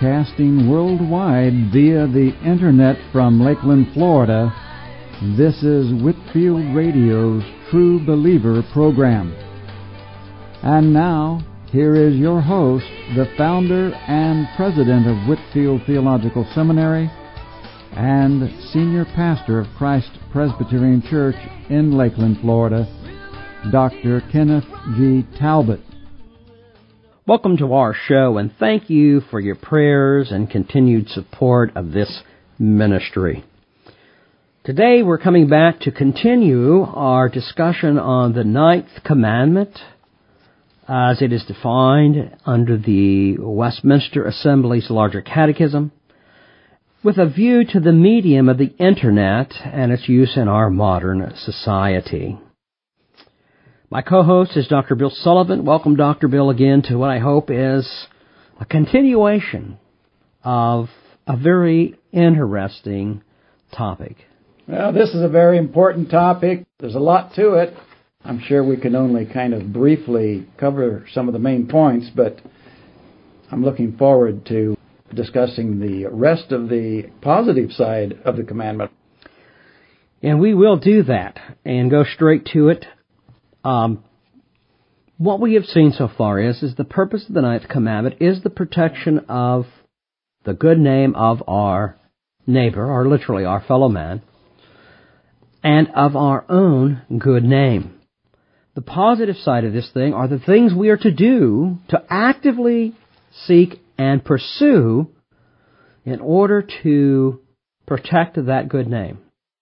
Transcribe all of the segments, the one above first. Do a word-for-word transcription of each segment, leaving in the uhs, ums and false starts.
broadcasting worldwide via the internet from Lakeland, Florida. This is Whitfield Radio's True Believer program. And now, here is your host, the founder and president of Whitfield Theological Seminary and senior pastor of Christ Presbyterian Church in Lakeland, Florida, Doctor Kenneth G. Talbot. Welcome to our show, and thank you for your prayers and continued support of this ministry. Today we're coming back to continue our discussion on the ninth commandment as it is defined under the Westminster Assembly's Larger Catechism, with a view to the medium of the Internet and its use in our modern society. My co-host is Doctor Bill Sullivan. Welcome, Doctor Bill, again to what I hope is a continuation of a very interesting topic. Well, this is a very important topic. There's a lot to it. I'm sure we can only kind of briefly cover some of the main points, but I'm looking forward to discussing the rest of the positive side of the commandment. And we will do that and go straight to it. Um, what we have seen so far is, is the purpose of the ninth commandment is the protection of the good name of our neighbor, or literally our fellow man, and of our own good name. The positive side of this thing are the things we are to do to actively seek and pursue in order to protect that good name.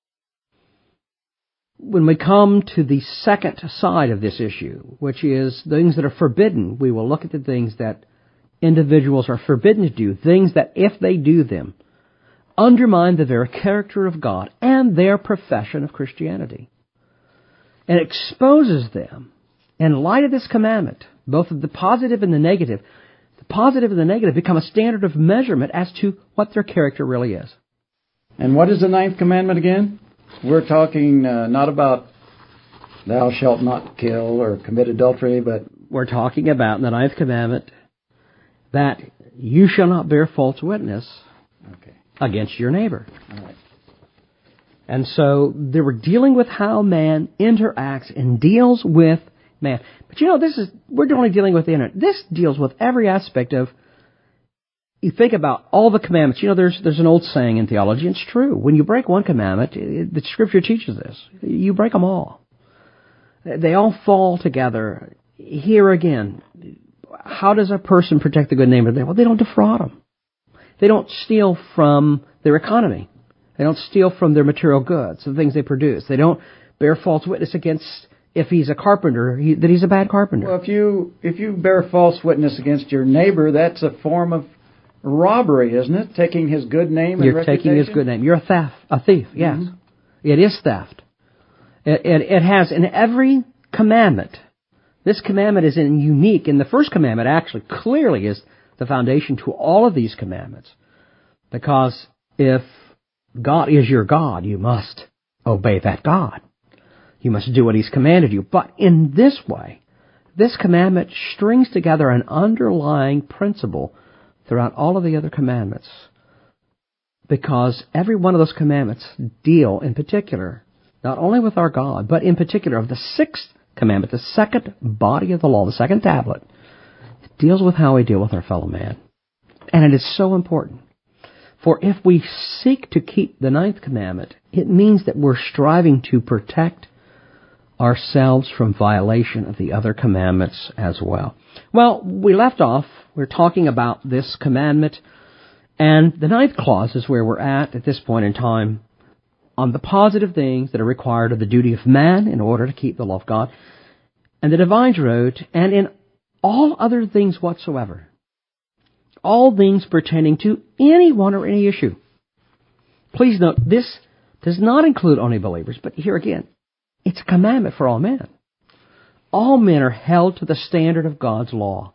When we come to the second side of this issue, which is things that are forbidden, we will look at the things that individuals are forbidden to do, things that if they do them, undermine the very character of God and their profession of Christianity, and exposes them in light of this commandment, both of the positive and the negative. The positive and the negative become a standard of measurement as to what their character really is. And what is the ninth commandment again? We're talking uh, not about thou shalt not kill or commit adultery, but we're talking about in the ninth commandment that you shall not bear false witness okay. against your neighbor. All right. And so they were dealing with how man interacts and deals with man. But you know, this is we're only dealing with the internet. This deals with every aspect of. You think about all the commandments. You know, there's there's an old saying in theology, and it's true. When you break one commandment, it, the Scripture teaches this. You break them all. They all fall together. Here again, how does a person protect the good name of their neighbor? Well, they don't defraud them. They don't steal from their economy. They don't steal from their material goods, the things they produce. They don't bear false witness against, if he's a carpenter, he, that he's a bad carpenter. Well, if you if you bear false witness against your neighbor, that's a form of robbery, isn't it? Taking his good name and You're reputation? taking his good name. You're a theft, a thief, yes. Mm-hmm. It is theft. It, it, it has in every commandment. This commandment is in unique, and the first commandment actually clearly is the foundation to all of these commandments. Because if God is your God, you must obey that God. You must do what He's commanded you. But in this way, this commandment strings together an underlying principle throughout all of the other commandments, because every one of those commandments deal in particular, not only with our God, but in particular of the sixth commandment, the second body of the law, the second tablet, it deals with how we deal with our fellow man. And it is so important. For if we seek to keep the ninth commandment, it means that we're striving to protect ourselves from violation of the other commandments as well. Well, we left off, we're talking about this commandment, and the ninth clause is where we're at at this point in time, on the positive things that are required of the duty of man in order to keep the law of God. And the divines wrote, and in all other things whatsoever, all things pertaining to anyone or any issue. Please note, this does not include only believers, but here again, it's a commandment for all men. All men are held to the standard of God's law.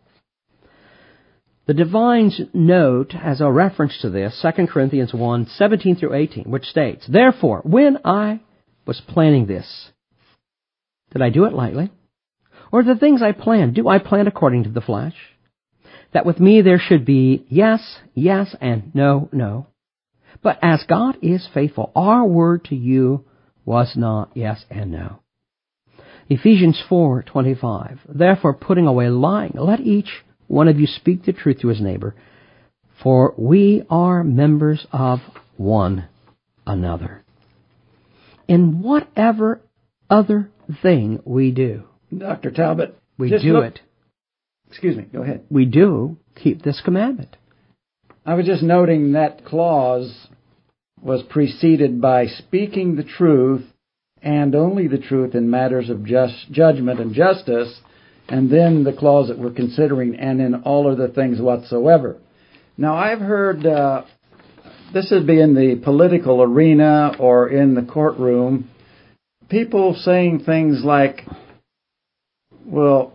The divines note, as a reference to this, Second Corinthians one, seventeen through eighteen, which states, therefore, when I was planning this, did I do it lightly? Or the things I plan, do I plan according to the flesh? that with me there should be yes, yes, and no, no. But as God is faithful, our word to you was not yes and no. Ephesians four twenty-five. Therefore, putting away lying, let each one of you speak the truth to his neighbor, for we are members of one another. In whatever other thing we do, Doctor Talbot, we just do look, it. Excuse me, go ahead. We do keep this commandment. I was just noting that clause was preceded by speaking the truth and only the truth in matters of just judgment and justice, and then the clause that we're considering, and in all other things whatsoever. Now, I've heard, uh, this would be in the political arena or in the courtroom, people saying things like, well,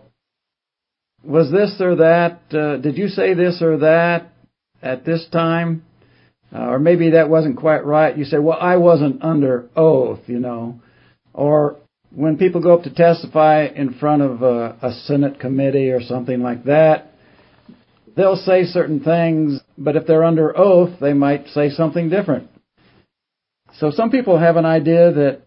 was this or that, uh, did you say this or that at this time? Uh, or maybe that wasn't quite right. You say, well, I wasn't under oath, you know. Or when people go up to testify in front of a, a Senate committee or something like that, they'll say certain things, but if they're under oath, they might say something different. So some people have an idea that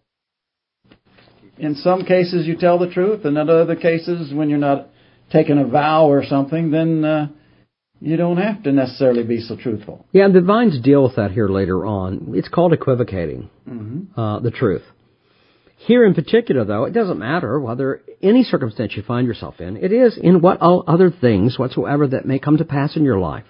in some cases you tell the truth, and in other cases when you're not taking a vow or something, then uh, you don't have to necessarily be so truthful. Yeah, and the Divines deal with that here later on. It's called equivocating Mm-hmm. uh, the truth. Here in particular, though, it doesn't matter whether any circumstance you find yourself in. It is in what all other things whatsoever that may come to pass in your life.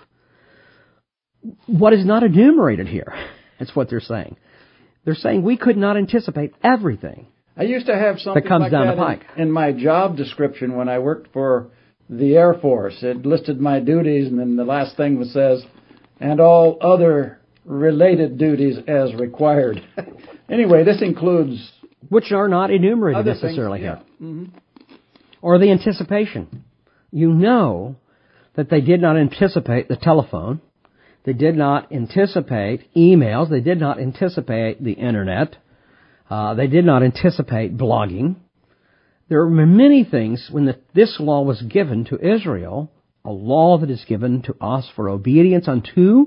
What is not enumerated here, that's what they're saying. They're saying we could not anticipate everything. I used to have something that comes like down that the pike. In, in my job description when I worked for the Air Force. It listed my duties, and then the last thing that says, and all other related duties as required. Anyway, this includes... Which are not enumerated other necessarily things, here. yeah. Mm-hmm. Or the anticipation. You know that they did not anticipate the telephone. They did not anticipate emails. They did not anticipate the Internet. Uh, they did not anticipate blogging. There were many things when the, this law was given to Israel, a law that is given to us for obedience unto,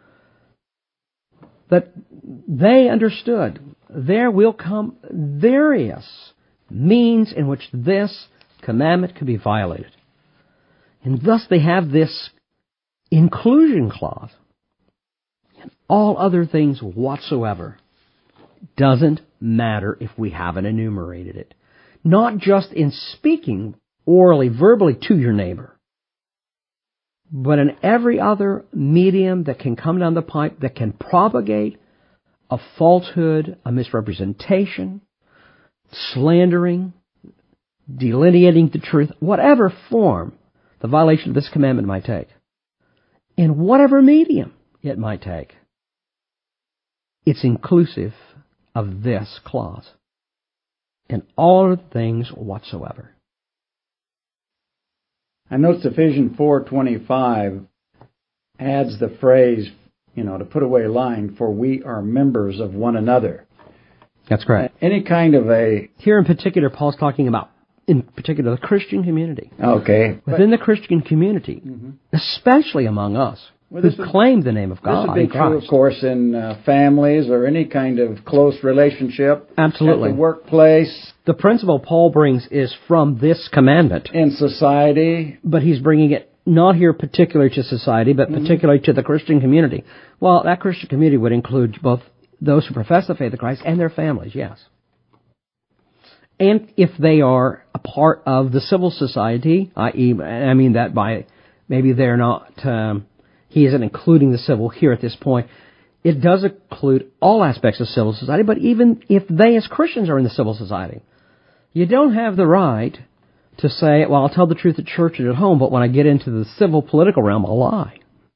that they understood there will come various means in which this commandment could be violated. And thus they have this inclusion clause. And all other things whatsoever. Doesn't matter if we haven't enumerated it. Not just in speaking orally, verbally to your neighbor, but in every other medium that can come down the pipe that can propagate a falsehood, a misrepresentation, slandering, delineating the truth, whatever form the violation of this commandment might take, in whatever medium it might take, it's inclusive of this clause. In all things whatsoever. I noticed Ephesians four twenty-five adds the phrase, you know, to put away lying, for we are members of one another. That's correct. Any kind of a... Here in particular, Paul's talking about, in particular, the Christian community. Okay. Within the Christian community, mm-hmm. especially among us, well, who would, claim the name of God. This would be in Christ. true, of course, in uh, families or any kind of close relationship. Absolutely. At the workplace. The principle Paul brings is from this commandment. In society. But he's bringing it not here particularly to society, but mm-hmm. particularly to the Christian community. Well, that Christian community would include both those who profess the faith of Christ and their families, yes. And if they are a part of the civil society, that is, I mean that by maybe they're not, um, he isn't including the civil here at this point. It does include all aspects of civil society, but even if they as Christians are in the civil society, you don't have the right to say, well, I'll tell the truth at church and at home, but when I get into the civil political realm, I'll lie.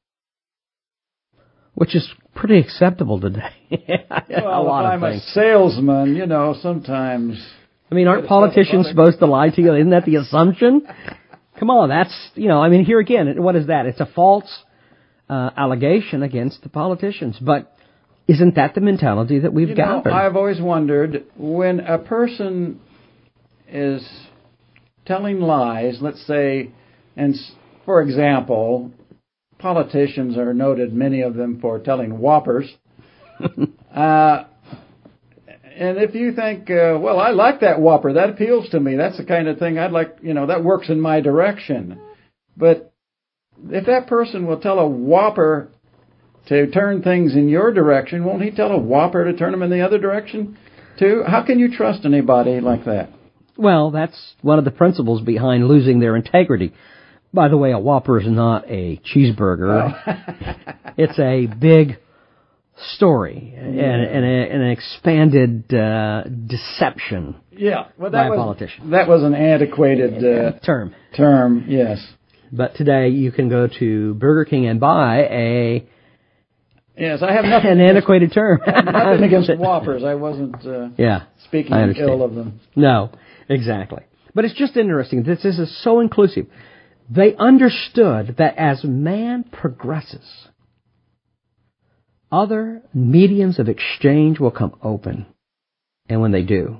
Which is pretty acceptable today. Well, a lot if of I'm things. a salesman, you know, sometimes... I mean, aren't politicians supposed to lie to you? Isn't that the assumption? Come on, that's, you know, I mean, here again, what is that? It's a false uh, allegation against the politicians. But isn't that the mentality that we've you know, gathered? I've always wondered, when a person is telling lies, let's say, and for example, politicians are noted, many of them, for telling whoppers. uh, and if you think, uh, well, I like that whopper, that appeals to me, that's the kind of thing I'd like, you know, that works in my direction. But if that person will tell a whopper to turn things in your direction, won't he tell a whopper to turn them in the other direction too? How can you trust anybody like that? Well, that's one of the principles behind losing their integrity. By the way, a Whopper is not a cheeseburger. Oh. It's a big story and, and, a, and an expanded uh, deception yeah, well, that by a was, politician. That was an antiquated uh, term. Term, yes. But today you can go to Burger King and buy a yes, I have nothing an against, antiquated term. nothing against Whoppers. I wasn't uh, yeah, speaking ill of them. No, exactly. But it's just interesting. This, this is so inclusive. They understood that as man progresses, other mediums of exchange will come open. And when they do,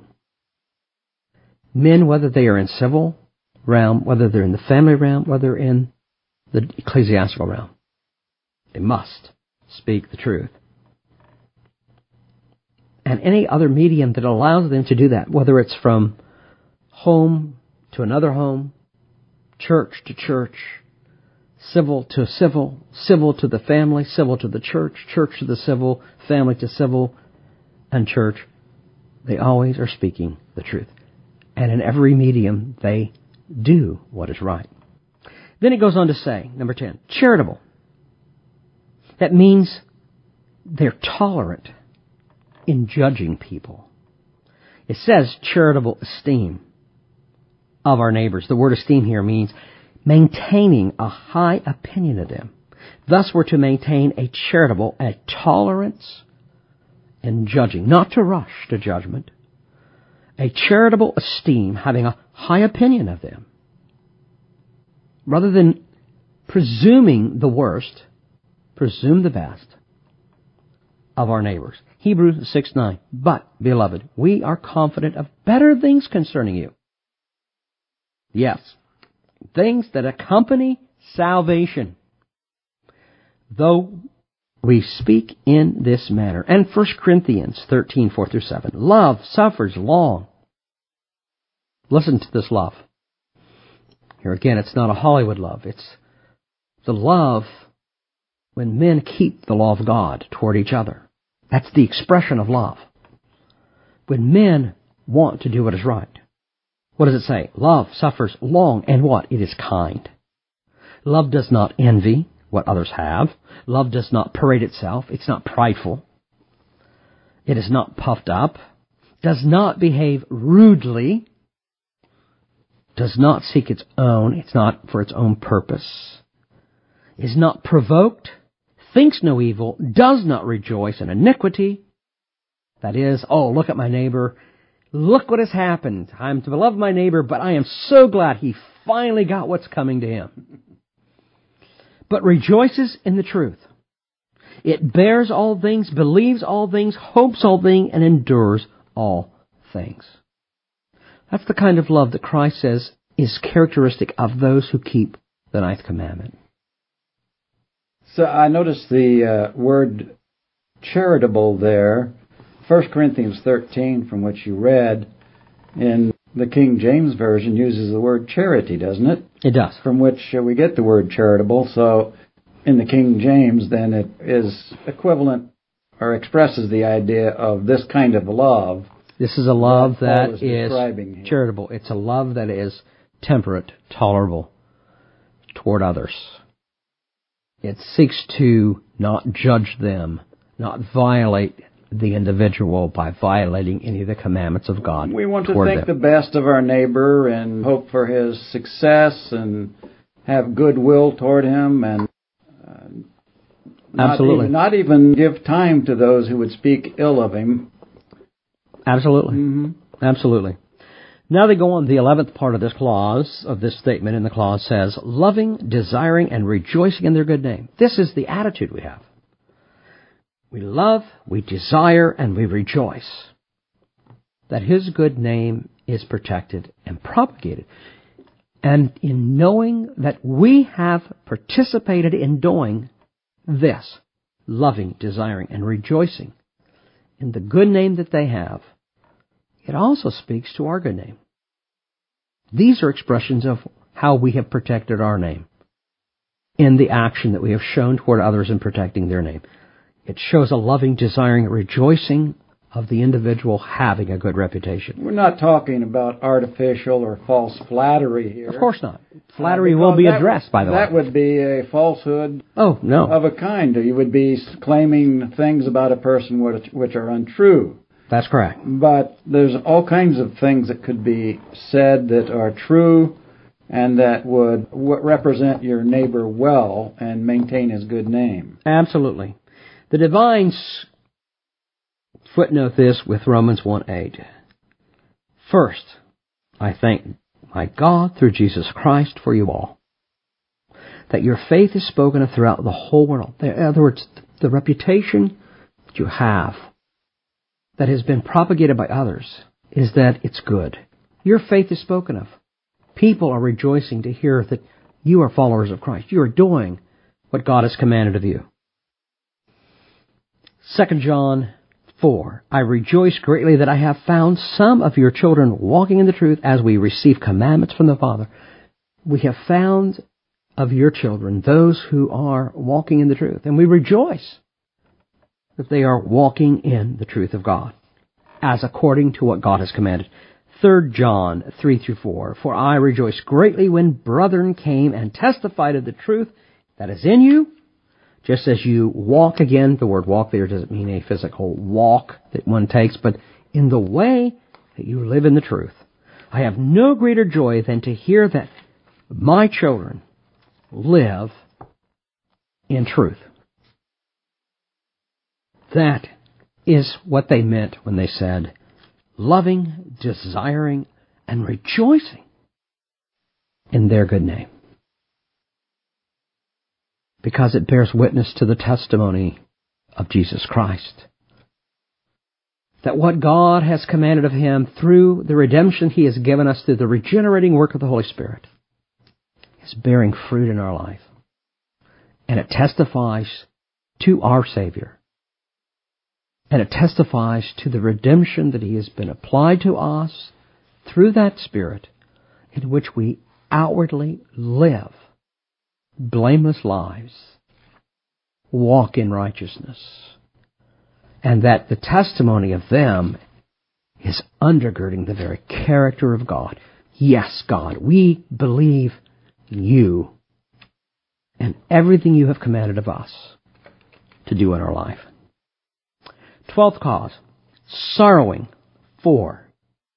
men, whether they are in civil realm, whether they're in the family realm, whether they're in the ecclesiastical realm, they must speak the truth. And any other medium that allows them to do that, whether it's from home to another home, church to church, civil to civil, civil to the family, civil to the church, church to the civil, family to civil, and church, they always are speaking the truth. And in every medium, they do what is right. Then it goes on to say, number ten, charitable. That means they're tolerant in judging people. It says charitable esteem of our neighbors. The word esteem here means maintaining a high opinion of them. Thus, we're to maintain a charitable, a tolerance in judging, not to rush to judgment. A charitable esteem, having a high opinion of them. Rather than presuming the worst, presume the best of our neighbors. Hebrews six nine. But, beloved, we are confident of better things concerning you. Yes, things that accompany salvation. Though we speak in this manner. And First Corinthians thirteen four through seven. Love suffers long. Listen to this love. Here again, it's not a Hollywood love. It's the love when men keep the law of God toward each other. That's the expression of love. When men want to do what is right. What does it say? Love suffers long, and what? It is kind. Love does not envy what others have. Love does not parade itself. It's not prideful. It is not puffed up. Does not behave rudely. Does not seek its own. It's not for its own purpose. Is not provoked. Thinks no evil. Does not rejoice in iniquity. That is, oh, look at my neighbor. Look what has happened. I'm to love my neighbor, but I am so glad he finally got what's coming to him. But rejoices in the truth. It bears all things, believes all things, hopes all things, and endures all things. That's the kind of love that Christ says is characteristic of those who keep the ninth commandment. So I noticed the uh, word charitable there. First Corinthians thirteen, from which you read, in the King James Version, uses the word charity, doesn't it? It does. From which uh, we get the word charitable. So in the King James, then, it is equivalent or expresses the idea of this kind of love. This is a love that, that is, is charitable. It's a love that is temperate, tolerable toward others. It seeks to not judge them, not violate the individual by violating any of the commandments of God. We want to think them. the best of our neighbor and hope for his success and have goodwill toward him, and uh, not Absolutely. Even, not even give time to those who would speak ill of him. Absolutely. Mm-hmm. Absolutely. Now they go on, the eleventh part of this clause, of this statement in the clause says, loving, desiring, and rejoicing in their good name. This is the attitude we have. We love, we desire, and we rejoice that His good name is protected and propagated. And in knowing that we have participated in doing this, loving, desiring, and rejoicing in the good name that they have, it also speaks to our good name. These are expressions of how we have protected our name in the action that we have shown toward others in protecting their name. It shows a loving, desiring, rejoicing of the individual having a good reputation. We're not talking about artificial or false flattery here. Of course not. Flattery uh, will be addressed, would, by the that way. That would be a falsehood oh, no. of a kind. You would be claiming things about a person which, which are untrue. That's correct. But there's all kinds of things that could be said that are true and that would w- represent your neighbor well and maintain his good name. Absolutely. The divines footnote this with Romans one eight. First, I thank my God through Jesus Christ for you all, that your faith is spoken of throughout the whole world. In other words, the reputation that you have that has been propagated by others is that it's good. Your faith is spoken of. People are rejoicing to hear that you are followers of Christ. You are doing what God has commanded of you. Second John four, I rejoice greatly that I have found some of your children walking in the truth as we receive commandments from the Father. We have found of your children those who are walking in the truth, and we rejoice that they are walking in the truth of God, as according to what God has commanded. Third John three through four, for I rejoice greatly when brethren came and testified of the truth that is in you, just as you walk again. The word walk there doesn't mean a physical walk that one takes, but in the way that you live in the truth. I have no greater joy than to hear that my children live in truth. That is what they meant when they said, loving, desiring, and rejoicing in their good name. Because it bears witness to the testimony of Jesus Christ. That what God has commanded of Him through the redemption He has given us through the regenerating work of the Holy Spirit is bearing fruit in our life. And it testifies to our Savior. And it testifies to the redemption that He has been applied to us through that Spirit in which we outwardly live blameless lives, walk in righteousness, and that the testimony of them is undergirding the very character of God. Yes, God, we believe in you and everything you have commanded of us to do in our life. Twelfth cause, sorrowing for.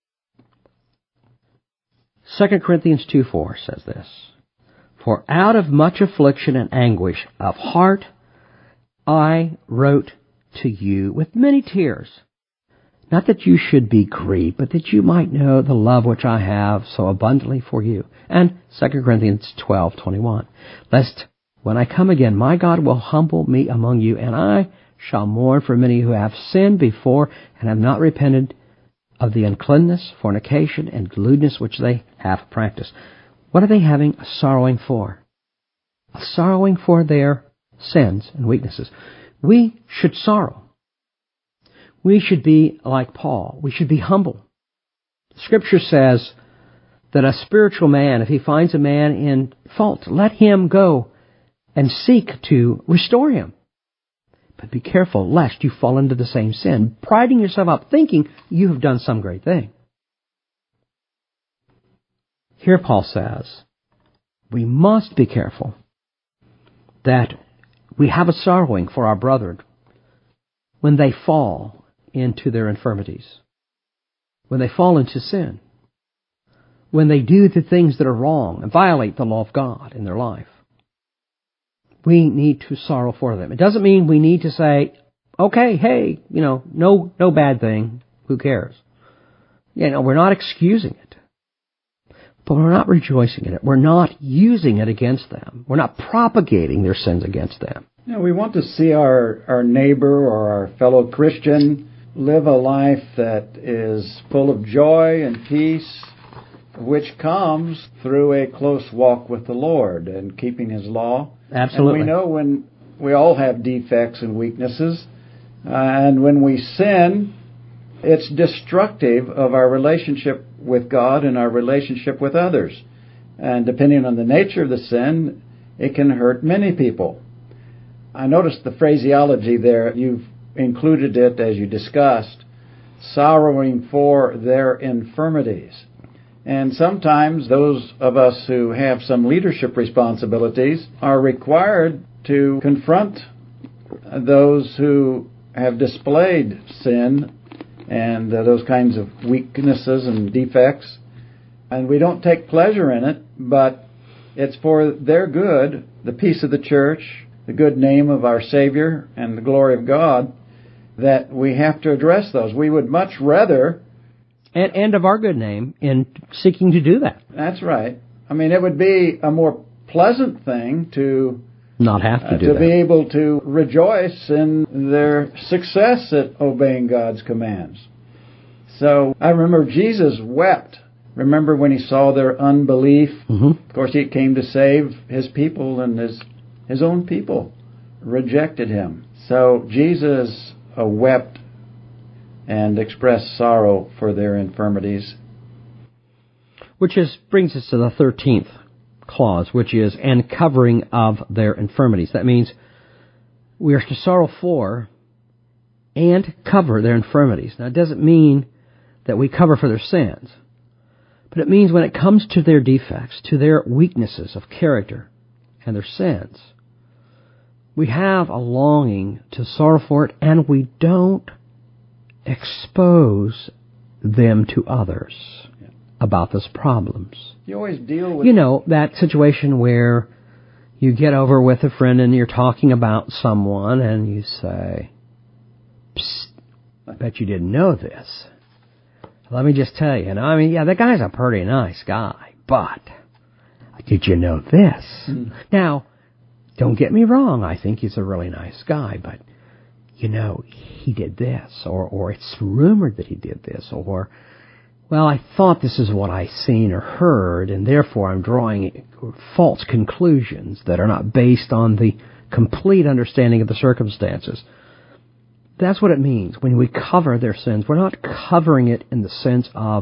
Second Corinthians two four says this, for out of much affliction and anguish of heart I wrote to you with many tears, not that you should be grieved, but that you might know the love which I have so abundantly for you. And Second Corinthians twelve twenty-one, lest when I come again, my God will humble me among you, and I shall mourn for many who have sinned before and have not repented of the uncleanness, fornication, and lewdness which they have practiced. What are they having a sorrowing for? A sorrowing for their sins and weaknesses. We should sorrow. We should be like Paul. We should be humble. Scripture says that a spiritual man, if he finds a man in fault, let him go and seek to restore him. But be careful lest you fall into the same sin, priding yourself up, thinking you have done some great thing. Here Paul says, we must be careful that we have a sorrowing for our brethren when they fall into their infirmities, when they fall into sin, when they do the things that are wrong and violate the law of God in their life. We need to sorrow for them. It doesn't mean we need to say, okay, hey, you know, no, no bad thing. Who cares? You know, we're not excusing it. But we're not rejoicing in it. We're not using it against them. We're not propagating their sins against them. You know, we want to see our, our neighbor or our fellow Christian live a life that is full of joy and peace which comes through a close walk with the Lord and keeping His law. Absolutely. And we know when we all have defects and weaknesses, uh, and when we sin, it's destructive of our relationship with God and our relationship with others. And depending on the nature of the sin, it can hurt many people. I noticed the phraseology there. You've included it, as you discussed, sorrowing for their infirmities. And sometimes those of us who have some leadership responsibilities are required to confront those who have displayed sin and uh, those kinds of weaknesses and defects. And we don't take pleasure in it, but it's for their good, the peace of the church, the good name of our Savior, and the glory of God, that we have to address those. We would much rather... And, and of our good name in seeking to do that. That's right. I mean, it would be a more pleasant thing to... Not have to uh, do to that. be able to rejoice in their success at obeying God's commands. So I remember Jesus wept. Remember when He saw their unbelief? Mm-hmm. Of course, He came to save His people, and His, his own people rejected Him. So Jesus uh, wept and expressed sorrow for their infirmities. Which is brings us to the thirteenth clause, which is, and covering of their infirmities. That means we are to sorrow for and cover their infirmities. Now, it doesn't mean that we cover for their sins, but it means when it comes to their defects, to their weaknesses of character and their sins, we have a longing to sorrow for it, and we don't expose them to others about those problems. You always deal with... You know, that situation where you get over with a friend and you're talking about someone and you say, "Psst, I bet you didn't know this. Let me just tell you, and I mean, yeah, that guy's a pretty nice guy, but did you know this?" Mm. Now, don't get me wrong, I think he's a really nice guy, but, you know, he did this, or, or it's rumored that he did this, or, well, I thought this is what I seen or heard, and therefore I'm drawing false conclusions that are not based on the complete understanding of the circumstances. That's what it means when we cover their sins. We're not covering it in the sense of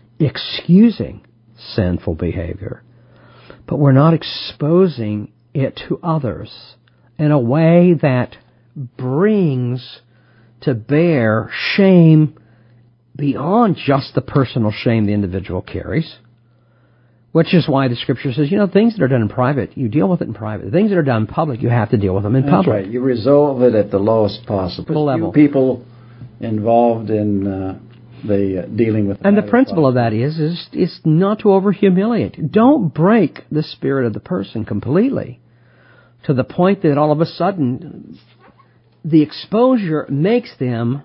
excusing sinful behavior, but we're not exposing it to others in a way that brings to bear shame beyond just the personal shame the individual carries, which is why the Scripture says, you know, things that are done in private, you deal with it in private. The things that are done in public, you have to deal with them in That's public. Right. You resolve it at the lowest possible level. People involved in uh, the uh, dealing with. And the principle of that is, is is not to over humiliate. Don't break the spirit of the person completely to the point that all of a sudden the exposure makes them,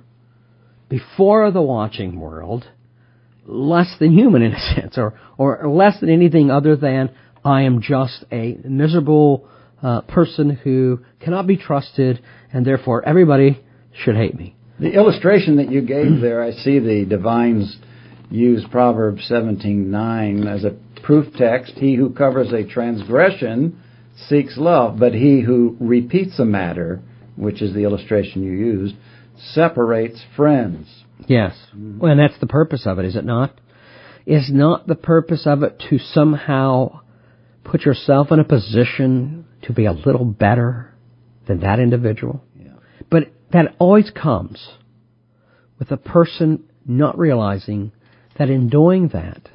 before the watching world, less than human in a sense, or, or less than anything other than, I am just a miserable uh, person who cannot be trusted, and therefore everybody should hate me. The illustration that you gave there, I see the divines use Proverbs seventeen nine as a proof text. He who covers a transgression seeks love, but he who repeats a matter, which is the illustration you used, separates friends. Yes. Well, and that's the purpose of it, is it not? Is not the purpose of it to somehow put yourself in a position to be a little better than that individual? Yeah. But that always comes with a person not realizing that in doing that,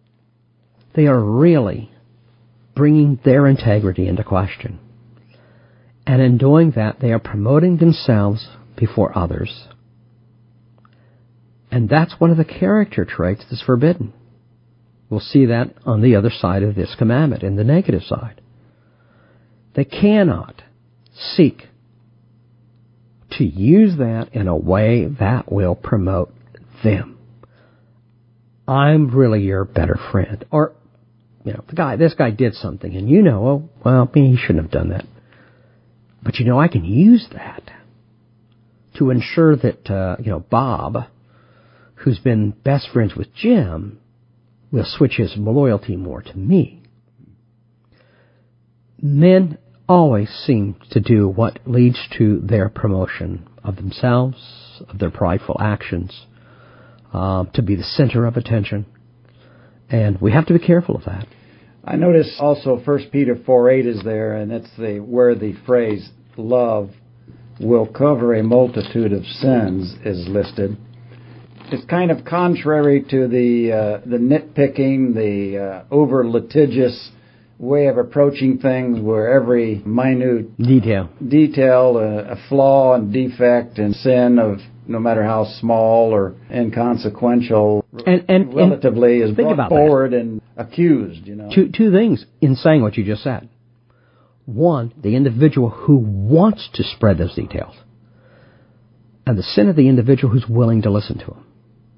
they are really bringing their integrity into question. And in doing that, they are promoting themselves before others. And that's one of the character traits that's forbidden. We'll see that on the other side of this commandment, in the negative side. They cannot seek to use that in a way that will promote them. I'm really your better friend. Or, you know, the guy, this guy did something, and you know, oh, well, he shouldn't have done that. But you know, I can use that to ensure that, uh, you know, Bob, who's been best friends with Jim, will switch his loyalty more to me. Men always seem to do what leads to their promotion of themselves, of their prideful actions, uh, to be the center of attention. And we have to be careful of that. I notice also First Peter four eight is there, and that's the where the phrase love will cover a multitude of sins is listed. It's kind of contrary to the uh, the nitpicking, the uh, over litigious way of approaching things, where every minute detail, detail, uh, a flaw and defect and sin of no matter how small or inconsequential, and, and relatively, and is brought forward that. and accused. You know, two two things in saying what you just said. One, the individual who wants to spread those details, and the sin of the individual who's willing to listen to them.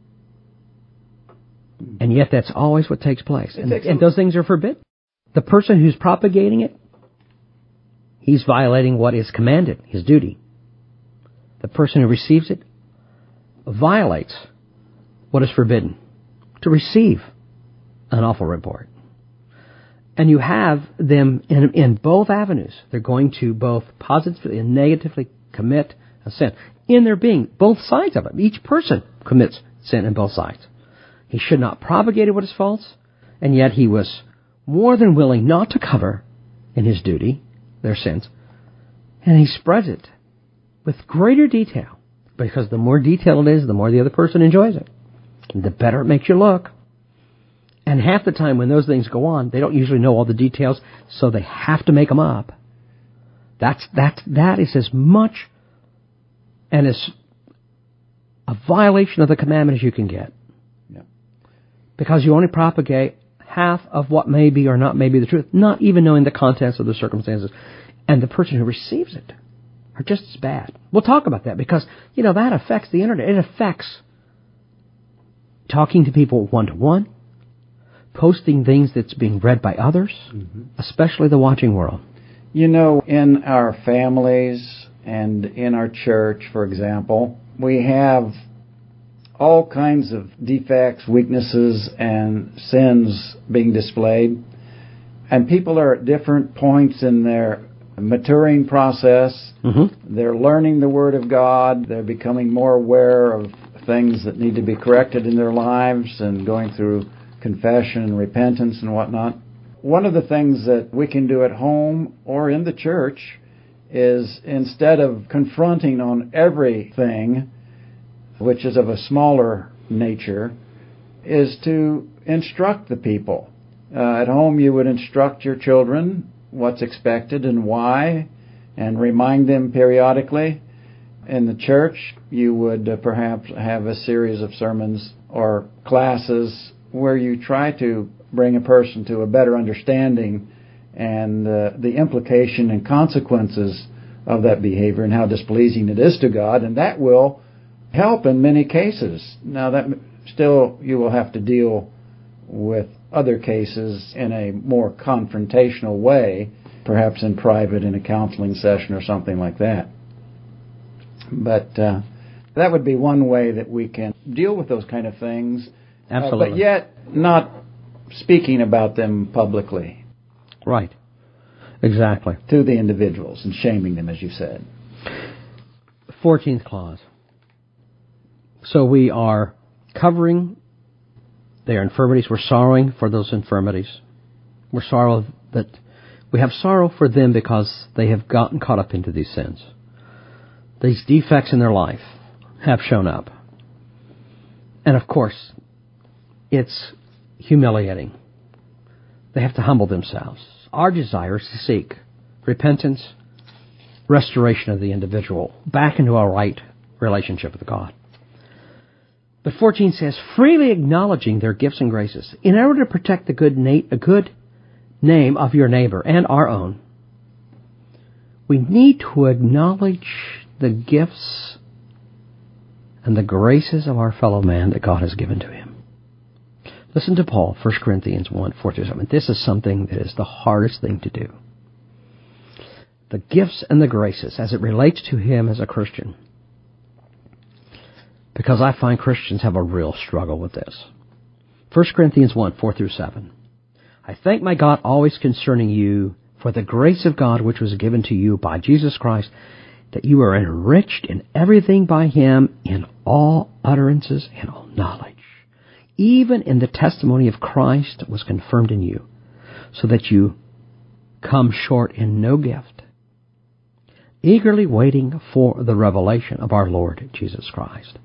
And yet that's always what takes place. And, and those things are forbidden. The person who's propagating it, he's violating what is commanded, his duty. The person who receives it violates what is forbidden, to receive an awful report. And you have them in, in both avenues. They're going to both positively and negatively commit a sin. In their being, both sides of it. Each person commits sin in both sides. He should not propagate what is false, and yet he was more than willing not to cover in his duty their sins. And he spreads it with greater detail, because the more detail it is, the more the other person enjoys it. And the better it makes you look. And half the time when those things go on, they don't usually know all the details, so they have to make them up. That's, that, that is as much and as a violation of the commandment as you can get. Yeah. Because you only propagate half of what may be or not may be the truth, not even knowing the contents of the circumstances. And the person who receives it are just as bad. We'll talk about that because, you know, that affects the internet. It affects talking to people one-to-one, posting things that's being read by others, mm-hmm. especially the watching world. You know, in our families and in our church, for example, we have all kinds of defects, weaknesses, and sins being displayed. And people are at different points in their maturing process. Mm-hmm. They're learning the Word of God. They're becoming more aware of things that need to be corrected in their lives and going through confession and repentance and whatnot. One of the things that we can do at home or in the church is, instead of confronting on everything, which is of a smaller nature, is to instruct the people. Uh, at home you would instruct your children what's expected and why, and remind them periodically. In the church you would uh, perhaps have a series of sermons or classes where you try to bring a person to a better understanding and uh, the implication and consequences of that behavior and how displeasing it is to God, and that will help in many cases. Now, that still you will have to deal with other cases in a more confrontational way, perhaps in private in a counseling session or something like that. But uh, that would be one way that we can deal with those kind of things. Absolutely. Uh, but yet not speaking about them publicly. Right. Exactly. To the individuals and shaming them, as you said. fourteenth clause. So we are covering their infirmities. We're sorrowing for those infirmities. We're sorrow that we have sorrow for them because they have gotten caught up into these sins. These defects in their life have shown up. And of course, it's humiliating. They have to humble themselves. Our desire is to seek repentance, restoration of the individual back into a right relationship with God. But fourteen says, freely acknowledging their gifts and graces, in order to protect the good, na- a good name of your neighbor and our own. We need to acknowledge the gifts and the graces of our fellow man that God has given to him. Listen to Paul, First Corinthians one, four through seven. This is something that is the hardest thing to do. The gifts and the graces as it relates to him as a Christian. Because I find Christians have a real struggle with this. First Corinthians one, four through seven. I thank my God always concerning you for the grace of God which was given to you by Jesus Christ, that you are enriched in everything by him, in all utterances and all knowledge, even in the testimony of Christ was confirmed in you, so that you come short in no gift, eagerly waiting for the revelation of our Lord Jesus Christ.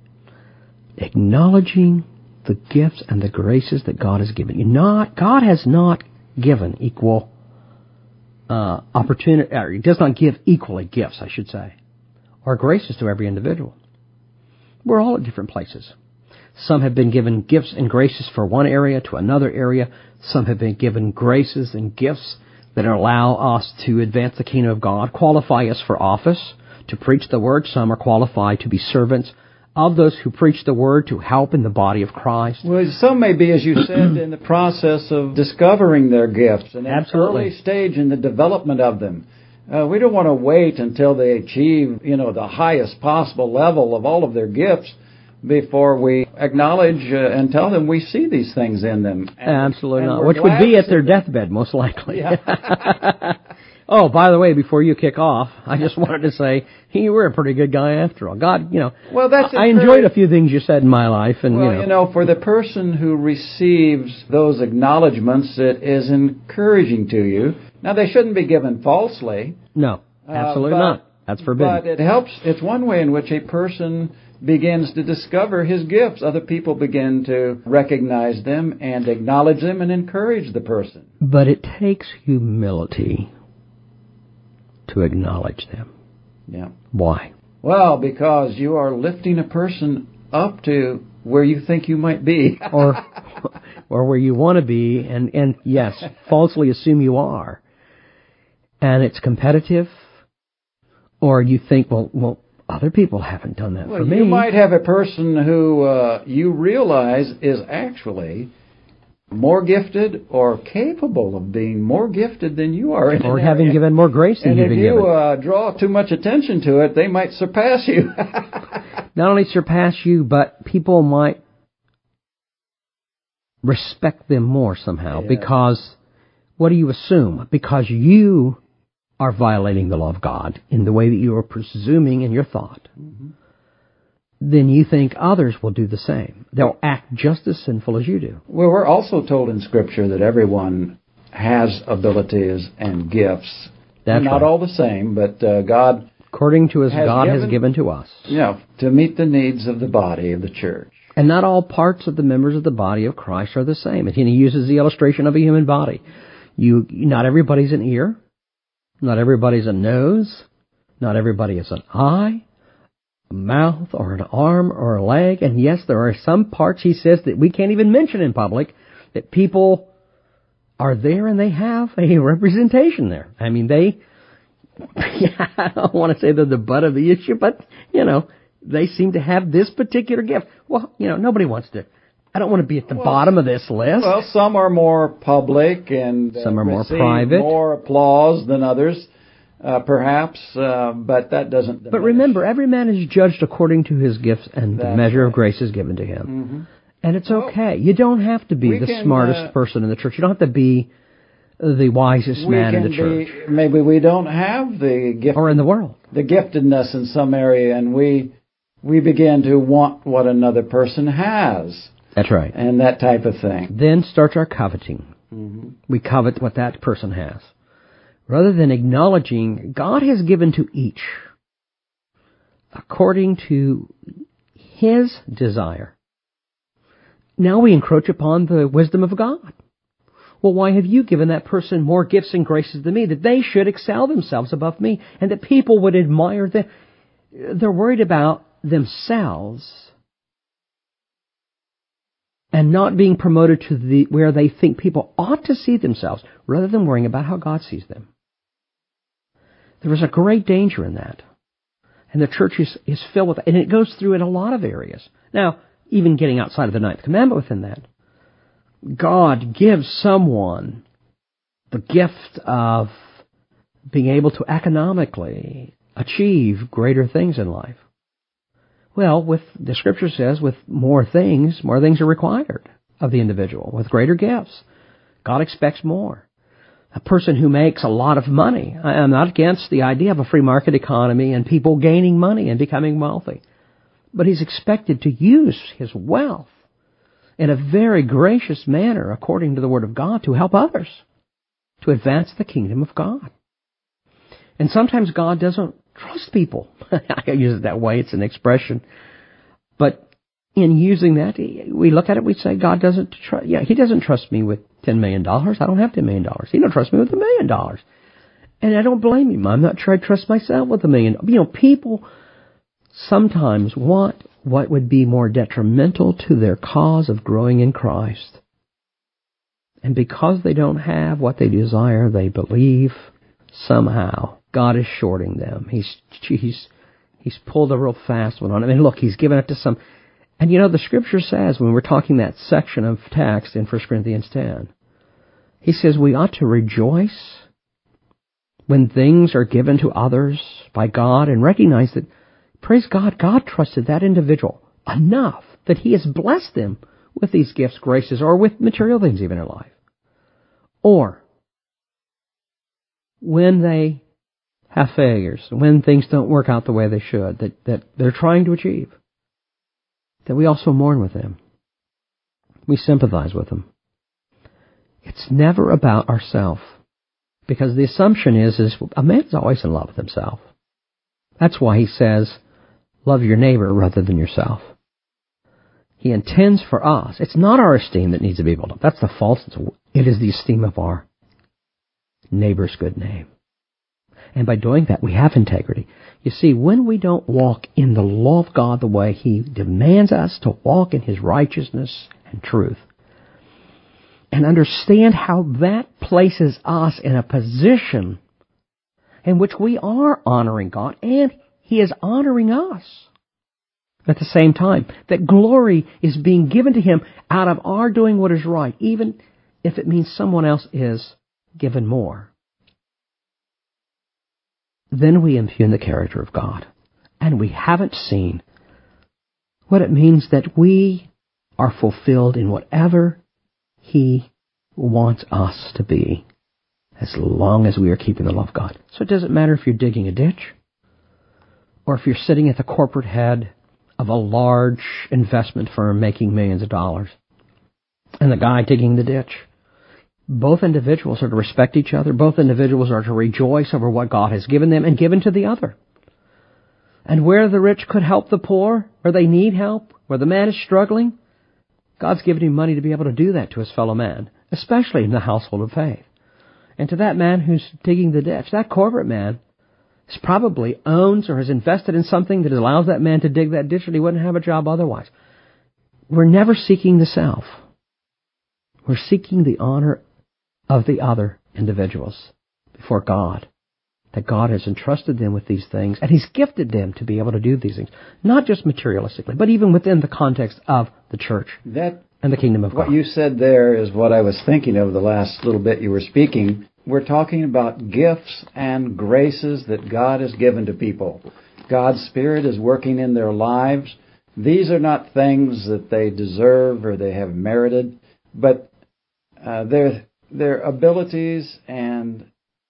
Acknowledging the gifts and the graces that God has given you. Not, God has not given equal uh, opportunity, or he does not give equally gifts, I should say, or graces to every individual. We're all at different places. Some have been given gifts and graces for one area to another area. Some have been given graces and gifts that allow us to advance the kingdom of God, qualify us for office, to preach the word. Some are qualified to be servants of those who preach the word, to help in the body of Christ. Well, some may be, as you said, in the process of discovering their gifts and an early stage in the development of them. Uh, we don't want to wait until they achieve, you know, the highest possible level of all of their gifts before we acknowledge uh, and tell them we see these things in them. And, Absolutely and not. Which would be at their deathbed, most likely. Yeah. Oh, by the way, before you kick off, I just wanted to say, you were a pretty good guy after all. God, you know, well, that's I enjoyed a few things you said in my life. And, well, you know. you know, for the person who receives those acknowledgments, it is encouraging to you. Now, they shouldn't be given falsely. No, absolutely uh, but, not. That's forbidden. But it helps. It's one way in which a person begins to discover his gifts. Other people begin to recognize them and acknowledge them and encourage the person. But it takes humility to acknowledge them. Yeah. Why? Well, because you are lifting a person up to where you think you might be. or or where you want to be, and, and yes, falsely assume you are. And it's competitive, or you think, well, well, other people haven't done that well, for me. You might have a person who uh, you realize is actually more gifted or capable of being more gifted than you are. In or an having area. given more grace than and you've been given. And if you given. uh, draw too much attention to it, they might surpass you. Not only surpass you, but people might respect them more somehow. Yeah. Because, what do you assume? Because you are violating the law of God in the way that you are presuming in your thought. Mm-hmm. Then you think others will do the same. They'll act just as sinful as you do. Well, we're also told in Scripture that everyone has abilities and gifts. That's not right. all the same, but uh, God, according to as has God given, has given to us. Yeah, to meet the needs of the body of the church. And not all parts of the members of the body of Christ are the same. And he uses the illustration of a human body. You, not everybody's an ear. Not everybody's a nose. Not everybody is an eye, a mouth, or an arm, or a leg. And yes, there are some parts, he says, that we can't even mention in public, that people are there and they have a representation there. I mean, they, yeah, I don't want to say they're the butt of the issue, but, you know, they seem to have this particular gift. Well, you know, nobody wants to, I don't want to be at the well, bottom of this list. Well, some are more public and uh, some are more receive private, more applause than others. Uh, perhaps, uh, but that doesn't diminish. But remember, every man is judged according to his gifts, and That's the measure right. of grace is given to him. Mm-hmm. And it's well, okay. You don't have to be the can, smartest uh, person in the church. You don't have to be the wisest man in the church. Be, maybe we don't have the gift or in the world. The giftedness in some area, and we we begin to want what another person has. That's right. And that type of thing. Then starts our coveting. Mm-hmm. We covet what that person has. Rather than acknowledging God has given to each according to his desire. Now we encroach upon the wisdom of God. Well, why have you given that person more gifts and graces than me, that they should excel themselves above me, and that people would admire them? They're worried about themselves and not being promoted to the where they think people ought to see themselves, rather than worrying about how God sees them. There is a great danger in that. And the church is, is filled with it. And it goes through in a lot of areas. Now, even getting outside of the ninth commandment within that, God gives someone the gift of being able to economically achieve greater things in life. Well, with the Scripture says, with more things, more things are required. of the individual with greater gifts. God expects more. A person who makes a lot of money, I am not against the idea of a free market economy and people gaining money and becoming wealthy. But he's expected to use his wealth in a very gracious manner, according to the Word of God, to help others, to advance the kingdom of God. And sometimes God doesn't trust people. I use it that way. It's an expression. But in using that, we look at it, we say, God doesn't trust, yeah, He doesn't trust me with ten million dollars. I don't have ten million dollars. He don't trust me with a million dollars. And I don't blame Him. I'm not sure I trust myself with a million. You know, people sometimes want what would be more detrimental to their cause of growing in Christ. And because they don't have what they desire, they believe somehow God is shorting them. He's, he's, he's pulled a real fast one on them. And look, He's given it to some. And you know, the Scripture says, when we're talking that section of text in First Corinthians ten, He says we ought to rejoice when things are given to others by God and recognize that, praise God, God trusted that individual enough that He has blessed them with these gifts, graces, or with material things even in life. Or when they have failures, when things don't work out the way they should, that, that they're trying to achieve, that we also mourn with them. We sympathize with them. It's never about ourselves. Because the assumption is, is a man's always in love with himself. That's why He says, love your neighbor rather than yourself. He intends for us. It's not our esteem that needs to be built up. That's the false. It is the esteem of our neighbor's good name. And by doing that, we have integrity. You see, when we don't walk in the law of God the way He demands us to walk in His righteousness and truth, and understand how that places us in a position in which we are honoring God, and He is honoring us at the same time, that glory is being given to Him out of our doing what is right, even if it means someone else is given more. Then we impugn the character of God. And we haven't seen what it means that we are fulfilled in whatever He wants us to be, as long as we are keeping the love of God. So it doesn't matter if you're digging a ditch, or if you're sitting at the corporate head of a large investment firm making millions of dollars, and the guy digging the ditch. Both individuals are to respect each other. Both individuals are to rejoice over what God has given them and given to the other. And where the rich could help the poor, where they need help, where the man is struggling, God's given him money to be able to do that to his fellow man, especially in the household of faith. And to that man who's digging the ditch, that corporate man is probably owns or has invested in something that allows that man to dig that ditch, and he wouldn't have a job otherwise. We're never seeking the self. We're seeking the honor of the other individuals before God. That God has entrusted them with these things, and He's gifted them to be able to do these things. Not just materialistically, but even within the context of the church that, and the kingdom of what God. What you said there is what I was thinking of the last little bit you were speaking. We're talking about gifts and graces that God has given to people. God's Spirit is working in their lives. These are not things that they deserve or they have merited, but uh, they're Their abilities and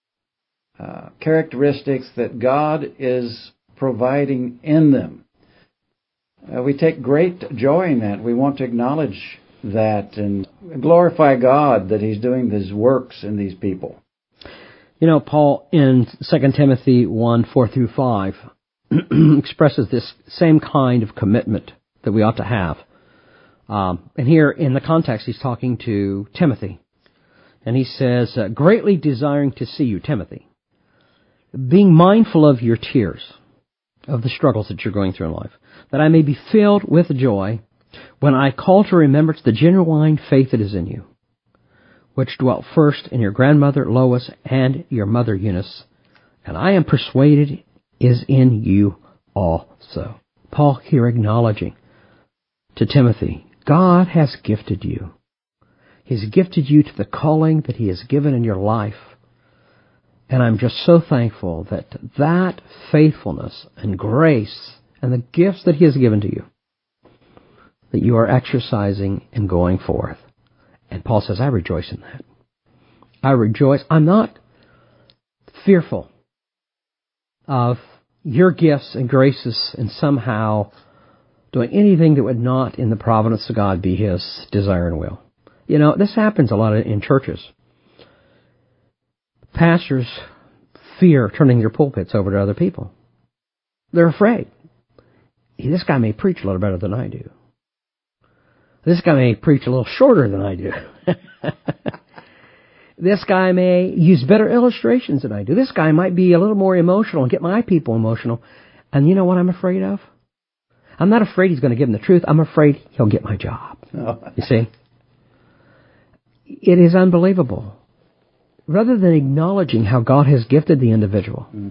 uh, characteristics that God is providing in them. Uh, we take great joy in that. We want to acknowledge that and glorify God that He's doing His works in these people. You know, Paul in Second Timothy one, four through five expresses this same kind of commitment that we ought to have. Um, and here in the context, he's talking to Timothy. And he says, uh, greatly desiring to see you, Timothy, being mindful of your tears, of the struggles that you're going through in life, that I may be filled with joy when I call to remembrance the genuine faith that is in you, which dwelt first in your grandmother Lois and your mother Eunice, and I am persuaded is in you also. Paul here acknowledging to Timothy, God has gifted you. He's gifted you to the calling that He has given in your life. And I'm just so thankful that that faithfulness and grace and the gifts that He has given to you, that you are exercising and going forth. And Paul says, I rejoice in that. I rejoice. I'm not fearful of your gifts and graces and somehow doing anything that would not, in the providence of God, be His desire and will. You know, this happens a lot in churches. Pastors fear turning their pulpits over to other people. They're afraid. This guy may preach a little better than I do. This guy may preach a little shorter than I do. This guy may use better illustrations than I do. This guy might be a little more emotional and get my people emotional. And you know what I'm afraid of? I'm not afraid he's going to give them the truth. I'm afraid he'll get my job. Oh. You see? It is unbelievable. Rather than acknowledging how God has gifted the individual mm.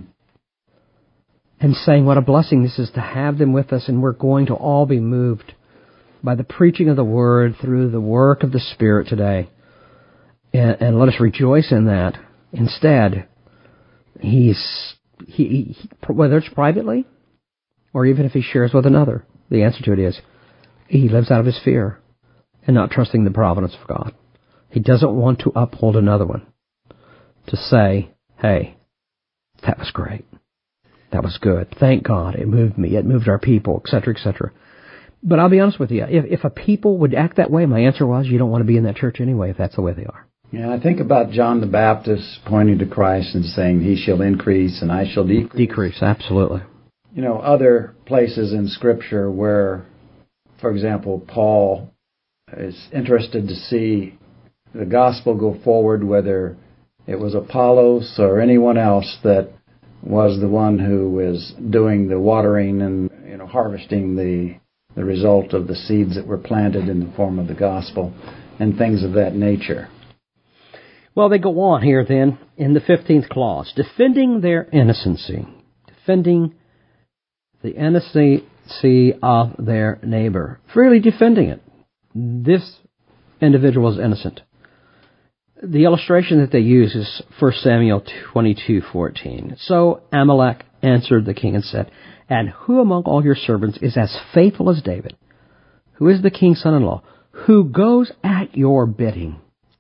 and saying what a blessing this is to have them with us, and we're going to all be moved by the preaching of the Word through the work of the Spirit today. And, and let us rejoice in that. Instead, he's, he, he, whether it's privately or even if he shares with another, the answer to it is he lives out of his fear and not trusting the providence of God. He doesn't want to uphold another one to say, hey, that was great. That was good. Thank God. It moved me. It moved our people, et cetera, et cetera. But I'll be honest with you. If, if a people would act that way, my answer was, you don't want to be in that church anyway if that's the way they are. Yeah, I think about John the Baptist pointing to Christ and saying, he shall increase and I shall decrease. Decrease, absolutely. You know, other places in Scripture where, for example, Paul is interested to see the gospel go forward, whether it was Apollos or anyone else that was the one who was doing the watering and, you know, harvesting the the result of the seeds that were planted in the form of the gospel and things of that nature. Well, they go on here then in the fifteenth clause, defending their innocency, defending the innocency of their neighbor, freely defending it. This individual is innocent. The illustration that they use is First Samuel twenty-two fourteen. So Amalek answered the king and said, and who among all your servants is as faithful as David, who is the king's son-in-law, who goes at your bidding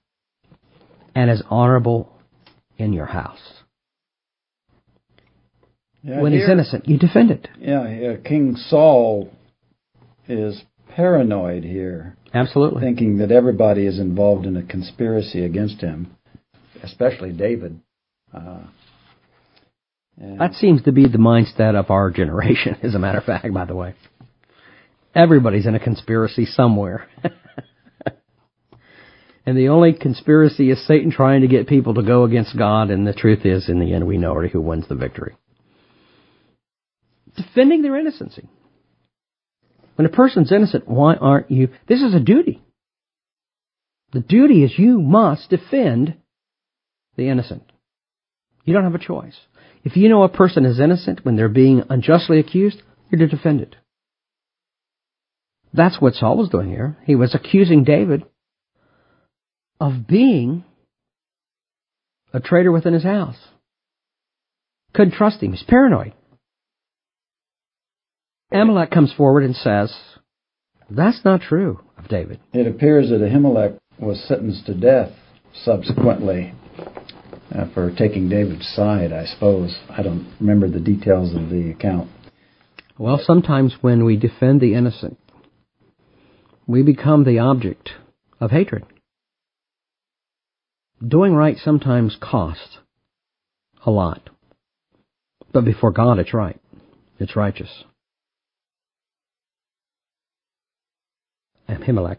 and is honorable in your house? Yeah, when here, he's innocent, you defend it. Yeah, yeah, King Saul is paranoid here. Absolutely. Thinking that everybody is involved in a conspiracy against him, especially David. Uh, that seems to be the mindset of our generation, as a matter of fact, by the way. Everybody's in a conspiracy somewhere. And the only conspiracy is Satan trying to get people to go against God, and the truth is, in the end, we know already who wins the victory. Defending their innocency. When a person's innocent, why aren't you? This is a duty. The duty is you must defend the innocent. You don't have a choice. If you know a person is innocent when they're being unjustly accused, you're to defend it. That's what Saul was doing here. He was accusing David of being a traitor within his house. Couldn't trust him. He's paranoid. Amalek comes forward and says, that's not true of David. It appears that Ahimelech was sentenced to death subsequently uh, for taking David's side, I suppose. I don't remember the details of the account. Well, sometimes when we defend the innocent, we become the object of hatred. Doing right sometimes costs a lot. But before God, it's right. It's righteous. Ahimelech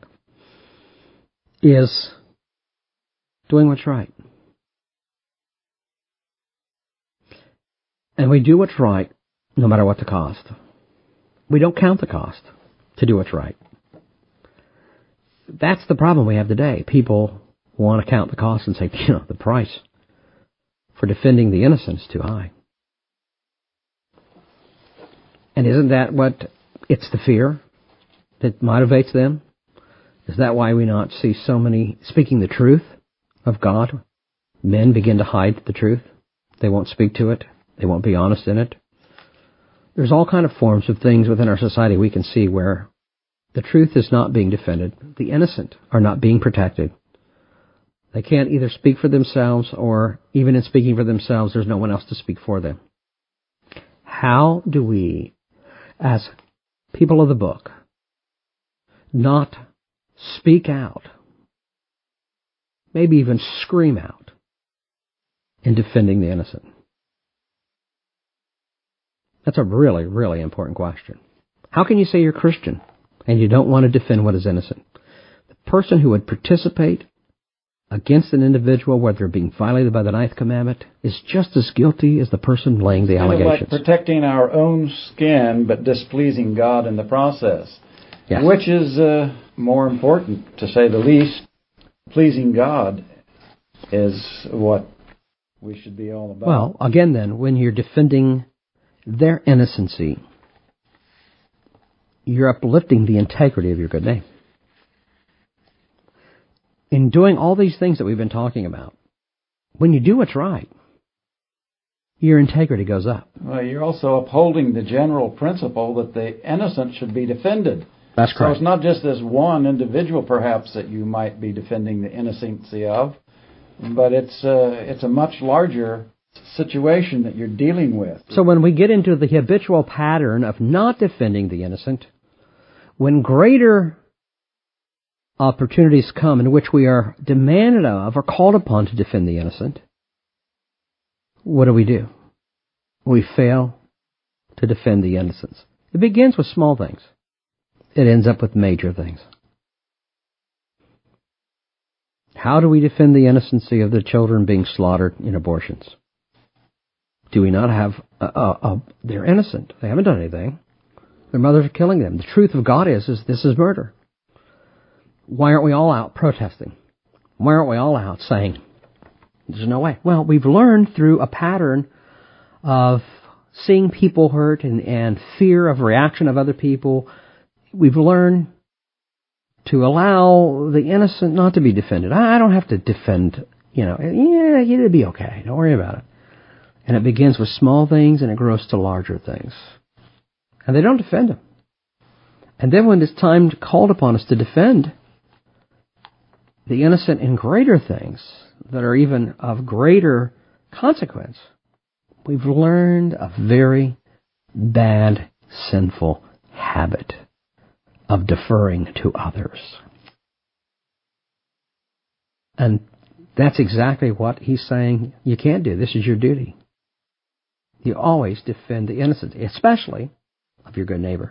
is doing what's right. And we do what's right no matter what the cost. We don't count the cost to do what's right. That's the problem we have today. People want to count the cost and say, you know, the price for defending the innocent is too high. And isn't that what, it's the fear that motivates them? Is that why we not see so many speaking the truth of God? Men begin to hide the truth. They won't speak to it. They won't be honest in it. There's all kind of forms of things within our society we can see where The truth is not being defended. The innocent are not being protected. They can't either speak for themselves, or even in speaking for themselves, there's no one else to speak for them. How do we, as people of the book, not speak out, maybe even scream out, in defending the innocent? That's a really, really important question. How can you say you're Christian and you don't want to defend what is innocent? The person who would participate against an individual where they're being violated by the ninth commandment is just as guilty as the person laying the allegations. Like protecting our own skin but displeasing God in the process. Yes. Which is uh, more important, to say the least. Pleasing God is what we should be all about. Well, again then, when you're defending their innocency, you're uplifting the integrity of your good name. In doing all these things that we've been talking about, when you do what's right, your integrity goes up. Well, you're also upholding the general principle that the innocent should be defended. That's correct. So it's not just this one individual, perhaps, that you might be defending the innocency of, but it's uh, it's a much larger situation that you're dealing with. So when we get into the habitual pattern of not defending the innocent, when greater opportunities come in which we are demanded of or called upon to defend the innocent, what do we do? We fail to defend the innocents. It begins with small things. It ends up with major things. How do we defend the innocency of the children being slaughtered in abortions? Do we not have, a, a, a, they're innocent. They haven't done anything. Their mothers are killing them. The truth of God is, is this is murder. Why aren't we all out protesting? Why aren't we all out saying, there's no way? Well, we've learned through a pattern of seeing people hurt and, and fear of reaction of other people. We've learned to allow the innocent not to be defended. I, I don't have to defend, you know, yeah, it'll be okay. Don't worry about it. And it begins with small things and it grows to larger things. And they don't defend them. And then when it's time called upon us to defend the innocent in greater things that are even of greater consequence, we've learned a very bad, sinful habit of deferring to others. And that's exactly what he's saying you can't do. This is your duty. You always defend the innocent, especially of your good neighbor.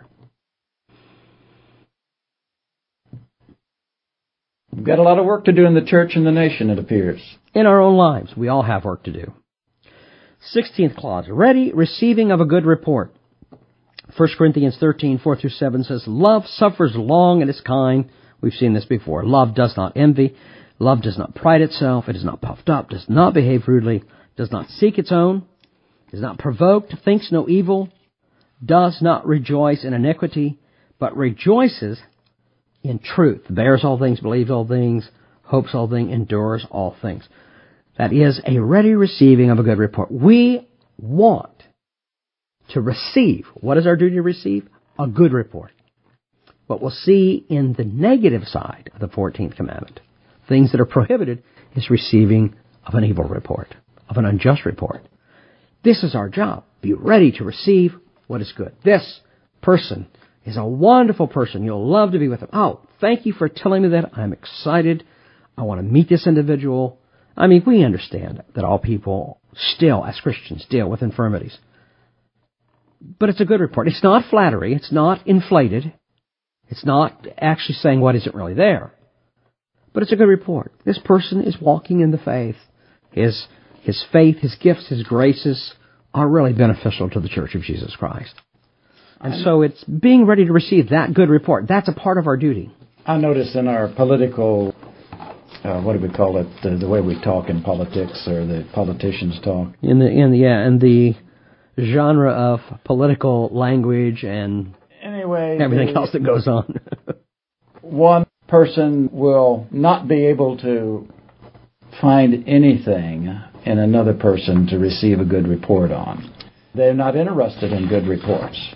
We've got a lot of work to do in the church and the nation, it appears. In our own lives, we all have work to do. sixteenth clause, ready receiving of a good report. First Corinthians thirteen, four through seven says, love suffers long and is kind. We've seen this before. Love does not envy. Love does not pride itself. It is not puffed up, does not behave rudely, does not seek its own, is not provoked, thinks no evil, does not rejoice in iniquity, but rejoices in truth, bears all things, believes all things, hopes all things, endures all things. That is a ready receiving of a good report. We want to receive. What is our duty to receive? A good report. What we'll see in the negative side of the fourteenth commandment, things that are prohibited, is receiving of an evil report, of an unjust report. This is our job. Be ready to receive what is good. This person is a wonderful person. You'll love to be with him. Oh, thank you for telling me that. I'm excited. I want to meet this individual. I mean, we understand that all people still, as Christians, deal with infirmities. But it's a good report. It's not flattery. It's not inflated. It's not actually saying what isn't really there. But it's a good report. This person is walking in the faith. His, his faith, his gifts, his graces are really beneficial to the Church of Jesus Christ. And so it's being ready to receive that good report. That's a part of our duty. I notice in our political, uh, what do we call it, the, the way we talk in politics, or the politicians talk. In the in the yeah, in the genre of political language and anyway, everything the, else that goes on. One person will not be able to find anything in another person to receive a good report on. They're not interested in good reports.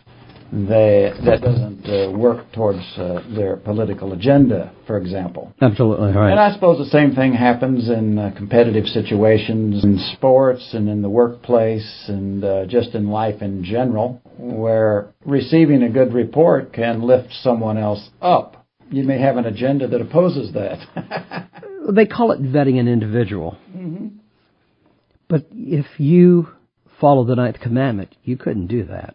they, that doesn't uh, work towards uh, their political agenda, for example. Absolutely right. And I suppose the same thing happens in uh, competitive situations, in sports and in the workplace and uh, just in life in general, where receiving a good report can lift someone else up. You may have an agenda that opposes that. They call it vetting an individual. Mm-hmm. But if you follow the ninth commandment, you couldn't do that.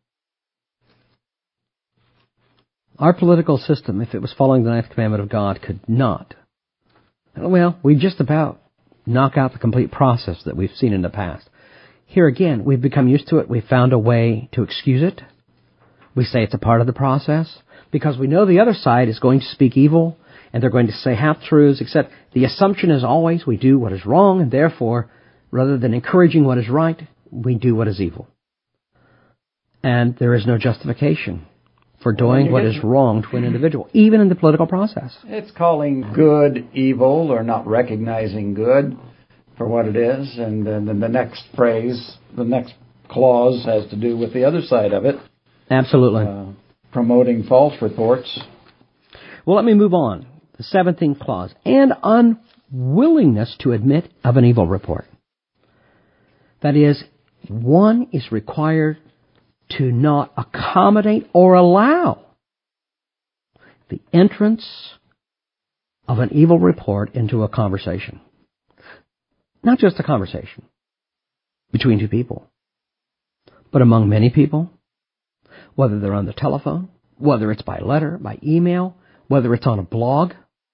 Our political system, if it was following the ninth commandment of God, could not. Well, we just about knock out the complete process that we've seen in the past. Here again, we've become used to it. We've found a way to excuse it. We say it's a part of the process because we know the other side is going to speak evil and they're going to say half-truths, except the assumption is always we do what is wrong, and therefore, rather than encouraging what is right, we do what is evil. And there is no justification for doing what is wrong to an individual, even in the political process. It's calling good evil or not recognizing good for what it is, and then the next phrase, the next clause has to do with the other side of it. Absolutely. Uh, promoting false reports. Well, let me move on. The seventeenth clause, and unwillingness to admit of an evil report. That is, one is required to not accommodate or allow the entrance of an evil report into a conversation. Not just a conversation between two people, but among many people, whether they're on the telephone, whether it's by letter, by email, whether it's on a blog.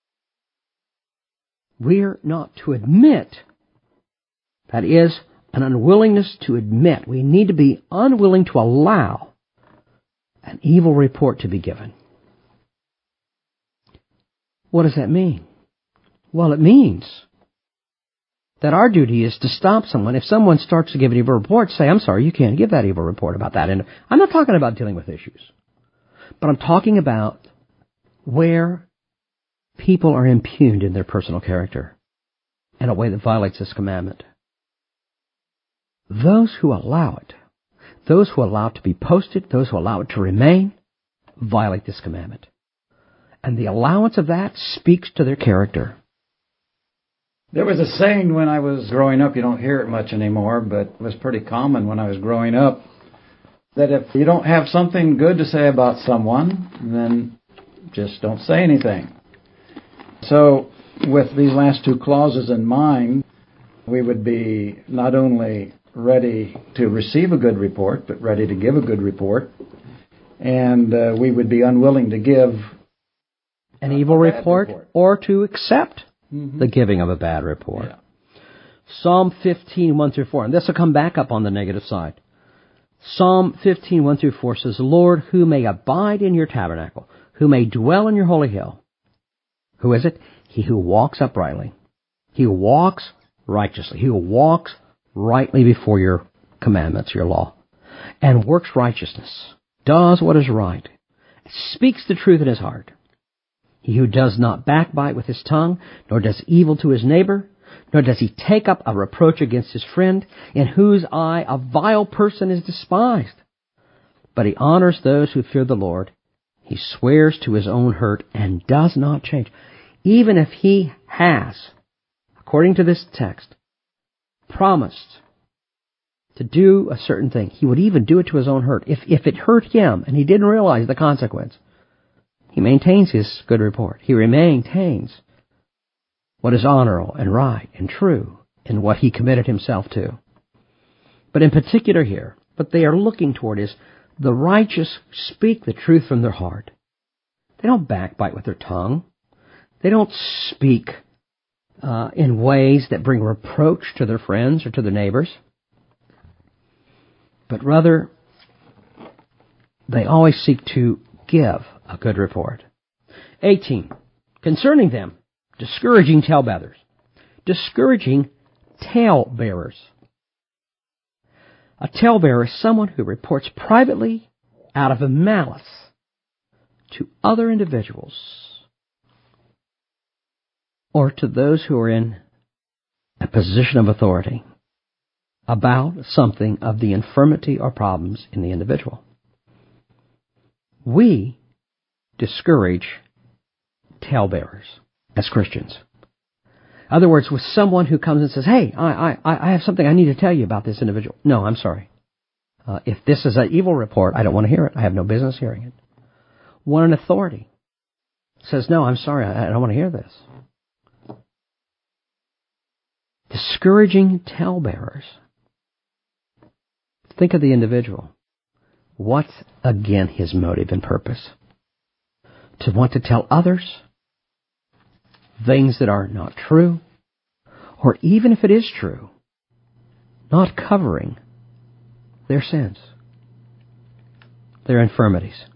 We're not to admit, that is, an unwillingness to admit. We need to be unwilling to allow an evil report to be given. What does that mean? Well, it means that our duty is to stop someone. If someone starts to give an evil report, say, I'm sorry, you can't give that evil report about that. And I'm not talking about dealing with issues, but I'm talking about where people are impugned in their personal character in a way that violates this commandment. Those who allow it, those who allow it to be posted, those who allow it to remain, violate this commandment. And the allowance of that speaks to their character. There was a saying when I was growing up, you don't hear it much anymore, but it was pretty common when I was growing up, that if you don't have something good to say about someone, then just don't say anything. So, with these last two clauses in mind, we would be not only ready to receive a good report, but ready to give a good report. And uh, we would be unwilling to give an evil report, report or to accept mm-hmm. the giving of a bad report. Yeah. Psalm fifteen, one through four. And this will come back up on the negative side. Psalm fifteen, one through four says, Lord, who may abide in your tabernacle, who may dwell in your holy hill. Who is it? He who walks uprightly. He who walks righteously. He who walks rightly before your commandments, your law, and works righteousness, does what is right, speaks the truth in his heart. He who does not backbite with his tongue, nor does evil to his neighbor, nor does he take up a reproach against his friend, in whose eye a vile person is despised. But he honors those who fear the Lord. He swears to his own hurt and does not change. Even if he has, according to this text, promised to do a certain thing, he would even do it to his own hurt. If, if it hurt him and he didn't realize the consequence, he maintains his good report. He maintains what is honorable and right and true in what he committed himself to. But in particular here, what they are looking toward is the righteous speak the truth from their heart. They don't backbite with their tongue. They don't speak uh, in ways that bring reproach to their friends or to their neighbors. But rather, they always seek to give a good report. eighteen. Concerning them, discouraging talebearers. Discouraging talebearers. A talebearer is someone who reports privately out of a malice to other individuals or to those who are in a position of authority about something of the infirmity or problems in the individual. we discourage talebearers as Christians. In other words, with someone who comes and says, hey, I, I, I have something I need to tell you about this individual. No, I'm sorry. Uh, if this is an evil report, I don't want to hear it. I have no business hearing it. When an authority says, no, I'm sorry, I, I don't want to hear this. Discouraging talebearers. Think of the individual. What's, again, his motive and purpose? To want to tell others things that are not true, or even if it is true, not covering their sins, their infirmities.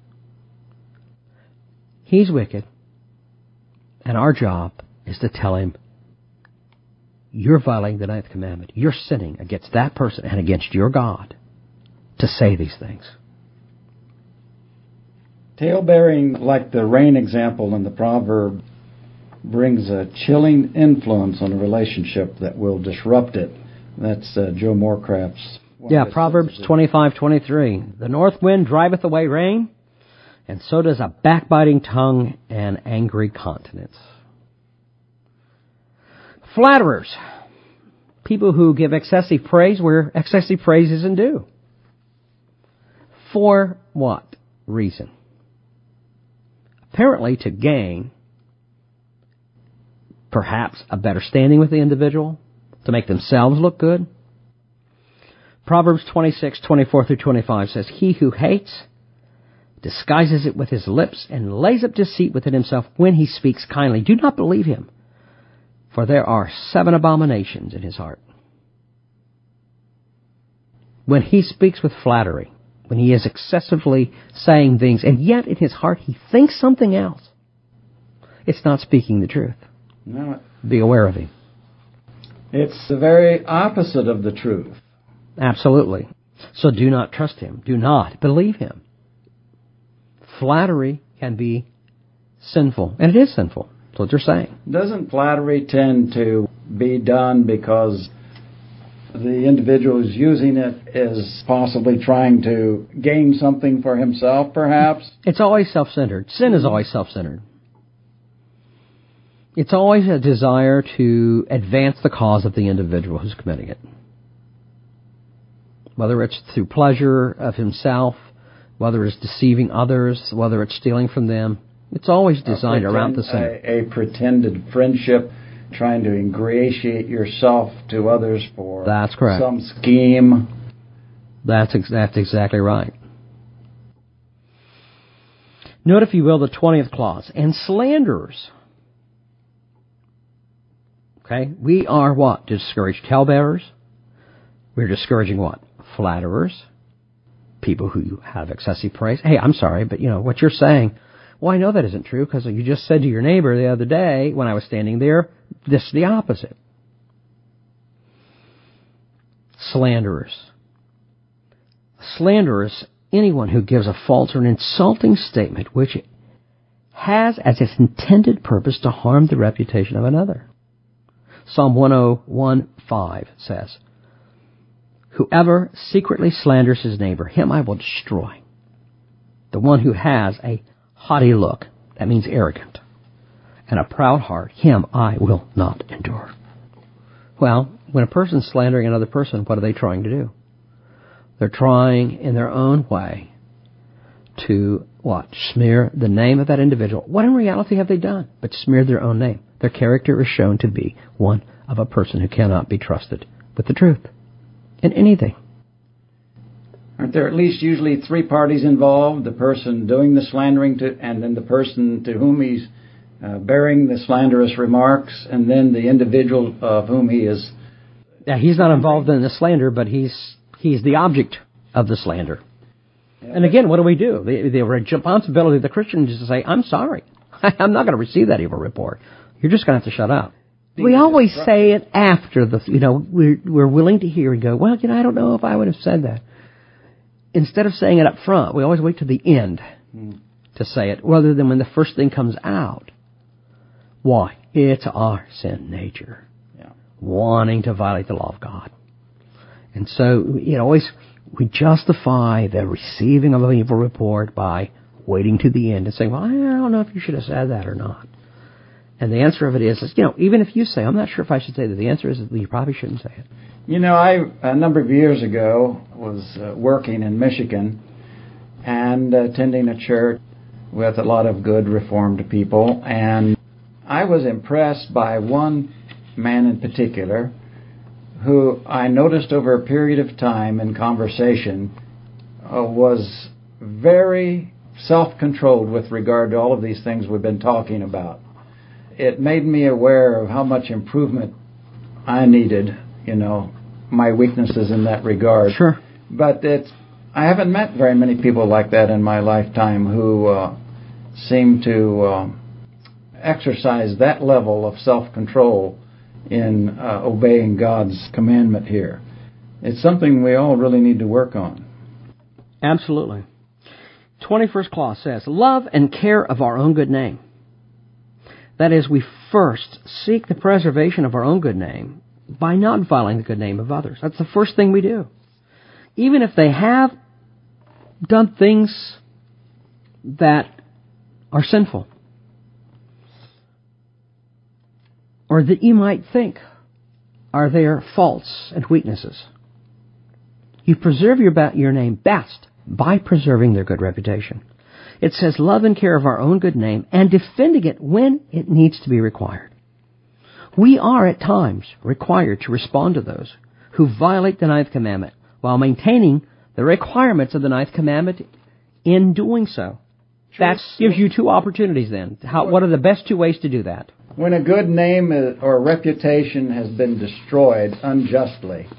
He's wicked, and our job is to tell him, you're violating the ninth commandment. You're sinning against that person and against your God to say these things. Talebearing, like the rain example in the proverb, brings a chilling influence on a relationship that will disrupt it. That's uh, Joe Morecraft's. Yeah, Proverbs twenty-five twenty-three. The north wind driveth away rain, and so does a backbiting tongue and angry countenance. Flatterers. People who give excessive praise where excessive praise isn't due. For what reason? Apparently to gain perhaps a better standing with the individual, to make themselves look good. Proverbs twenty-six twenty-four through twenty-five says, he who hates disguises it with his lips and lays up deceit within himself when he speaks kindly. Do not believe him, for there are seven abominations in his heart. When he speaks with flattery, when he is excessively saying things, and yet in his heart he thinks something else, it's not speaking the truth. No. Be aware of him. It's the very opposite of the truth. Absolutely. So do not trust him. Do not believe him. Flattery can be sinful, and it is sinful. That's what they're saying. Doesn't flattery tend to be done because the individual who's using it is possibly trying to gain something for himself, perhaps? It's always self-centered. Sin is always self-centered. It's always a desire to advance the cause of the individual who's committing it. Whether it's through pleasure of himself, whether it's deceiving others, whether it's stealing from them, it's always designed pretend, around the same. A, a pretended friendship, trying to ingratiate yourself to others for That's correct. some scheme. That's, ex- that's exactly right. Note, if you will, the twentieth clause. And slanderers. Okay, we are what? To discourage talebearers. We're discouraging what? Flatterers. People who have excessive praise. Hey, I'm sorry, but you know, what you're saying, well, I know that isn't true because you just said to your neighbor the other day when I was standing there, this is the opposite. Slanderers. Slanderers, anyone who gives a false or an insulting statement which has as its intended purpose to harm the reputation of another. Psalm one oh one five says, whoever secretly slanders his neighbor, him I will destroy. The one who has a haughty look, that means arrogant, and a proud heart, him I will not endure. Well, when a person's slandering another person, what are they trying to do? They're trying in their own way to, what, smear the name of that individual. What in reality have they done but smear their own name? Their character is shown to be one of a person who cannot be trusted with the truth in anything. Aren't there at least usually three parties involved? The person doing the slandering to, and then the person to whom he's uh, bearing the slanderous remarks, and then the individual of whom he is... Yeah, he's not involved in the slander, but he's he's the object of the slander. Yeah. And again, what do we do? The, the responsibility of the Christian is to say, I'm sorry. I'm not going to receive that evil report. You're just going to have to shut up. We always say it after the, you know, we're, we're willing to hear and go, well, you know, I don't know if I would have said that. Instead of saying it up front, we always wait to the end mm. to say it, rather than when the first thing comes out. Why? It's our sin nature, yeah. wanting to violate the law of God. And so, you know, always we justify the receiving of an evil report by waiting to the end and saying, well, I don't know if you should have said that or not. And the answer of it is, is, you know, even if you say, I'm not sure if I should say that, the answer is that you probably shouldn't say it. You know, I, a number of years ago, was uh, working in Michigan and attending a church with a lot of good Reformed people, and I was impressed by one man in particular who I noticed over a period of time in conversation uh, was very self-controlled with regard to all of these things we've been talking about. It made me aware of how much improvement I needed, you know, my weaknesses in that regard. Sure. But it's, I haven't met very many people like that in my lifetime who uh, seem to uh, exercise that level of self-control in uh, obeying God's commandment here. It's something we all really need to work on. Absolutely. twenty-first clause says, love and care of our own good name. That is, we first seek the preservation of our own good name by not violating the good name of others. That's the first thing we do. Even if they have done things that are sinful, or that you might think are their faults and weaknesses. You preserve your, ba- your name best by preserving their good reputation. It says love and care of our own good name and defending it when it needs to be required. We are at times required to respond to those who violate the ninth commandment while maintaining the requirements of the ninth commandment in doing so. That gives you two opportunities then. How, what are the best two ways to do that? When a good name or reputation has been destroyed unjustly,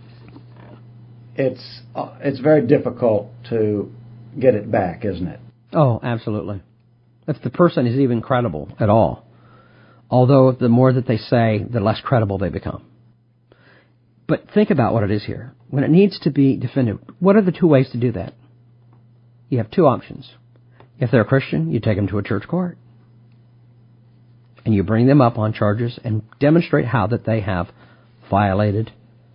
it's it's very difficult to get it back, isn't it? Oh, absolutely. If the person is even credible at all. Although the more that they say, the less credible they become. But think about what it is here. When it needs to be defended, what are the two ways to do that? You have two options. If they're a Christian, you take them to a church court. And you bring them up on charges and demonstrate how that they have violated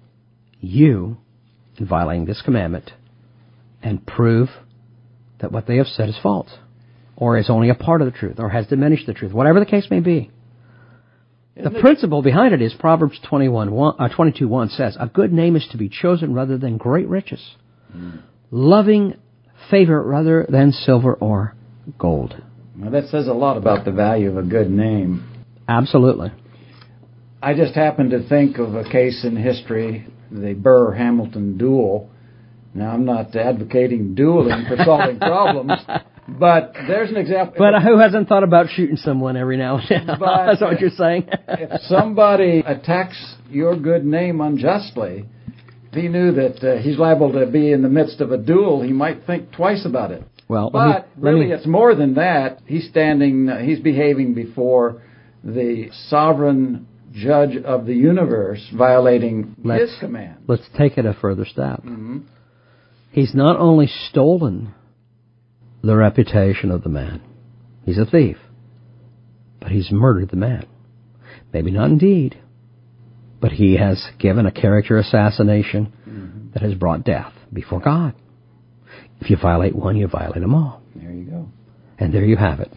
you in violating this commandment and prove that what they have said is false or is only a part of the truth or has diminished the truth, whatever the case may be. Isn't the it? Principle behind it is Proverbs twenty-one, one, uh, twenty-two one says, a good name is to be chosen rather than great riches, mm. loving favor rather than silver or gold. Well, that says a lot about the value of a good name. Absolutely. I just happened to think of a case in history, the Burr-Hamilton duel. Now, I'm not advocating dueling for solving problems, but there's an example. But who hasn't thought about shooting someone every now and then? That's what you're saying. If somebody attacks your good name unjustly, if he knew that uh, he's liable to be in the midst of a duel, he might think twice about it. Well, but let me, let really, me... it's more than that. He's standing, uh, he's behaving before the sovereign judge of the universe, violating let's, his command. Let's take it a further step. Mm-hmm. He's not only stolen the reputation of the man, he's a thief, but he's murdered the man. Maybe not indeed, but he has given a character assassination mm-hmm. that has brought death before God. If you violate one, you violate them all. There you go. And there you have it.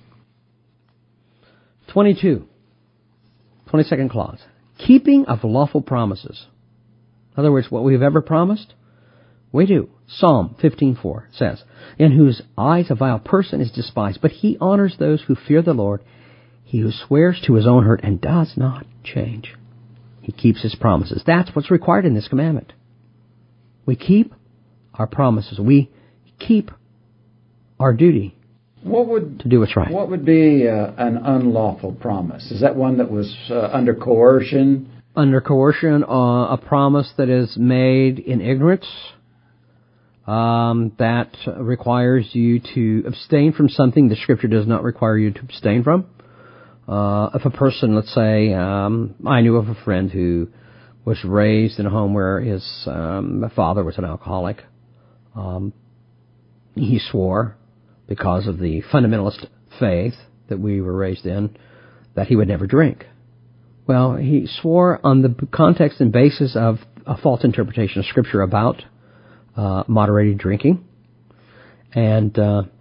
twenty-two. twenty-second clause. Keeping of lawful promises. In other words, what we've ever promised, we do. Psalm fifteen four says, in whose eyes a vile person is despised, but he honors those who fear the Lord. He who swears to his own hurt and does not change. He keeps his promises. That's what's required in this commandment. We keep our promises. We keep our duty what would, to do what's right. What would be uh, an unlawful promise? Is that one that was uh, under coercion? Under coercion, uh, a promise that is made in ignorance, um, that requires you to abstain from something the Scripture does not require you to abstain from. Uh, if a person, let's say, um, I knew of a friend who was raised in a home where his um, father was an alcoholic. Um, he swore, because of the fundamentalist faith that we were raised in, that he would never drink. Well, he swore on the context and basis of a false interpretation of Scripture about uh, moderated drinking. And uh,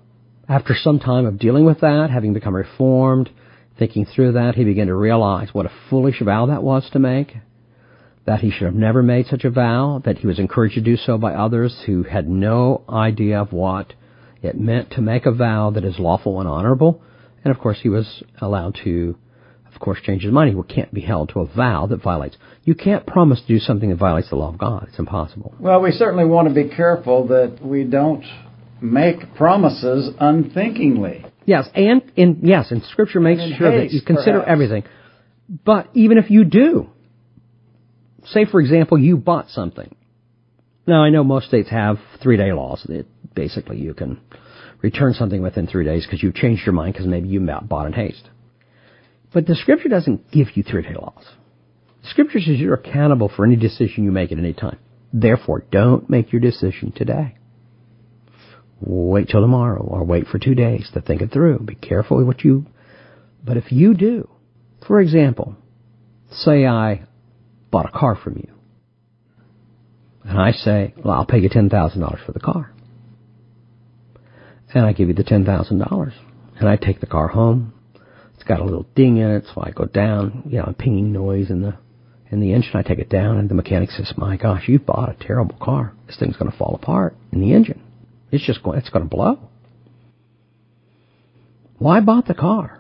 After some time of dealing with that, having become reformed, thinking through that, he began to realize what a foolish vow that was to make, that he should have never made such a vow, that he was encouraged to do so by others who had no idea of what it meant to make a vow that is lawful and honorable. And, of course, he was allowed to, of course, change his mind. He can't be held to a vow that violates. You can't promise to do something that violates the law of God. It's impossible. Well, we certainly want to be careful that we don't make promises unthinkingly. Yes, and in yes, and Scripture makes and sure haste, that you consider perhaps. everything. But even if you do, say, for example, you bought something. Now, I know most states have three-day laws that basically you can return something within three days because you've changed your mind because maybe you bought in haste. But the Scripture doesn't give you three-day laws. The Scripture says you're accountable for any decision you make at any time. Therefore, don't make your decision today. Wait till tomorrow or wait for two days to think it through. Be careful with what you... But if you do, for example, say I bought a car from you, and I say, well, I'll pay you ten thousand dollars for the car. And I give you the ten thousand dollars. And I take the car home. It's got a little ding in it, so I go down, you know, a pinging noise in the in the engine. I take it down, and the mechanic says, my gosh, you bought a terrible car. This thing's going to fall apart in the engine. It's just going, it's going to blow. Well, I bought the car.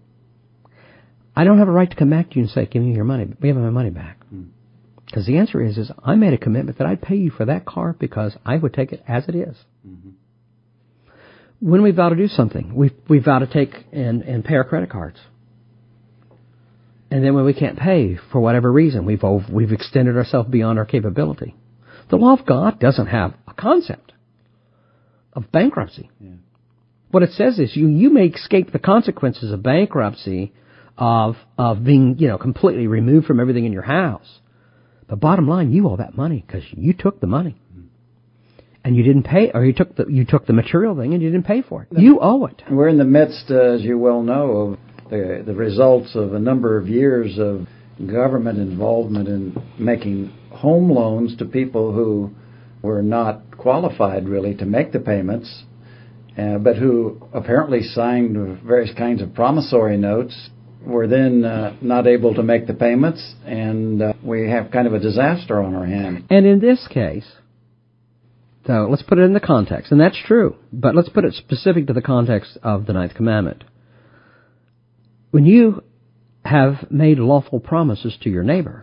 I don't have a right to come back to you and say, give me your money, give me my money back. Because the answer is, is I made a commitment that I'd pay you for that car because I would take it as it is. Mm-hmm. When we vow to do something, we we vow to take and, and pay our credit cards. And then when we can't pay for whatever reason, we've we've extended ourselves beyond our capability. The law of God doesn't have a concept of bankruptcy. Yeah. What it says is you you may escape the consequences of bankruptcy, of of being, you know, completely removed from everything in your house. But bottom line, you owe that money because you took the money. And you didn't pay, or you took the you took the material thing and you didn't pay for it. You owe it. We're in the midst, uh, as you well know, of the, the results of a number of years of government involvement in making home loans to people who were not qualified really to make the payments, uh, but who apparently signed various kinds of promissory notes, were then uh, not able to make the payments, and uh, we have kind of a disaster on our hands. And in this case, so let's put it in the context, and that's true, but let's put it specific to the context of the Ninth Commandment. When you have made lawful promises to your neighbor,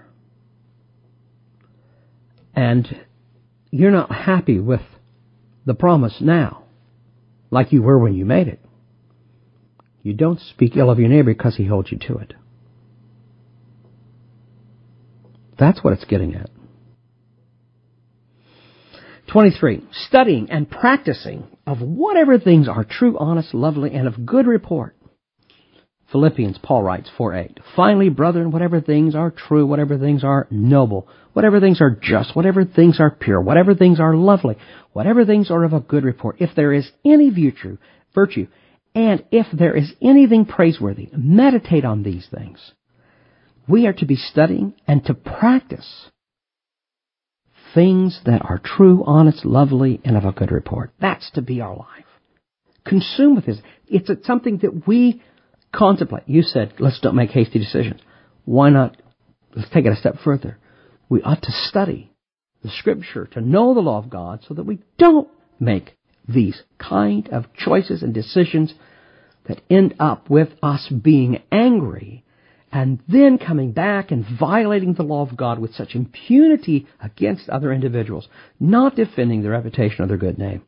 and you're not happy with the promise now, like you were when you made it, you don't speak ill of your neighbor because he holds you to it. That's what it's getting at. twenty-three. Studying and practicing of whatever things are true, honest, lovely, and of good report. Philippians, Paul writes, four eight. Finally, brethren, whatever things are true, whatever things are noble, whatever things are just, whatever things are pure, whatever things are lovely, whatever things are of a good report, if there is any virtue, virtue, and if there is anything praiseworthy, meditate on these things. We are to be studying and to practice things that are true, honest, lovely, and of a good report. That's to be our life. Consume with this. It's something that we contemplate. You said, let's don't make hasty decisions. Why not? Let's take it a step further. We ought to study the Scripture to know the law of God so that we don't make these kind of choices and decisions that end up with us being angry and then coming back and violating the law of God with such impunity against other individuals, not defending the reputation of their good name,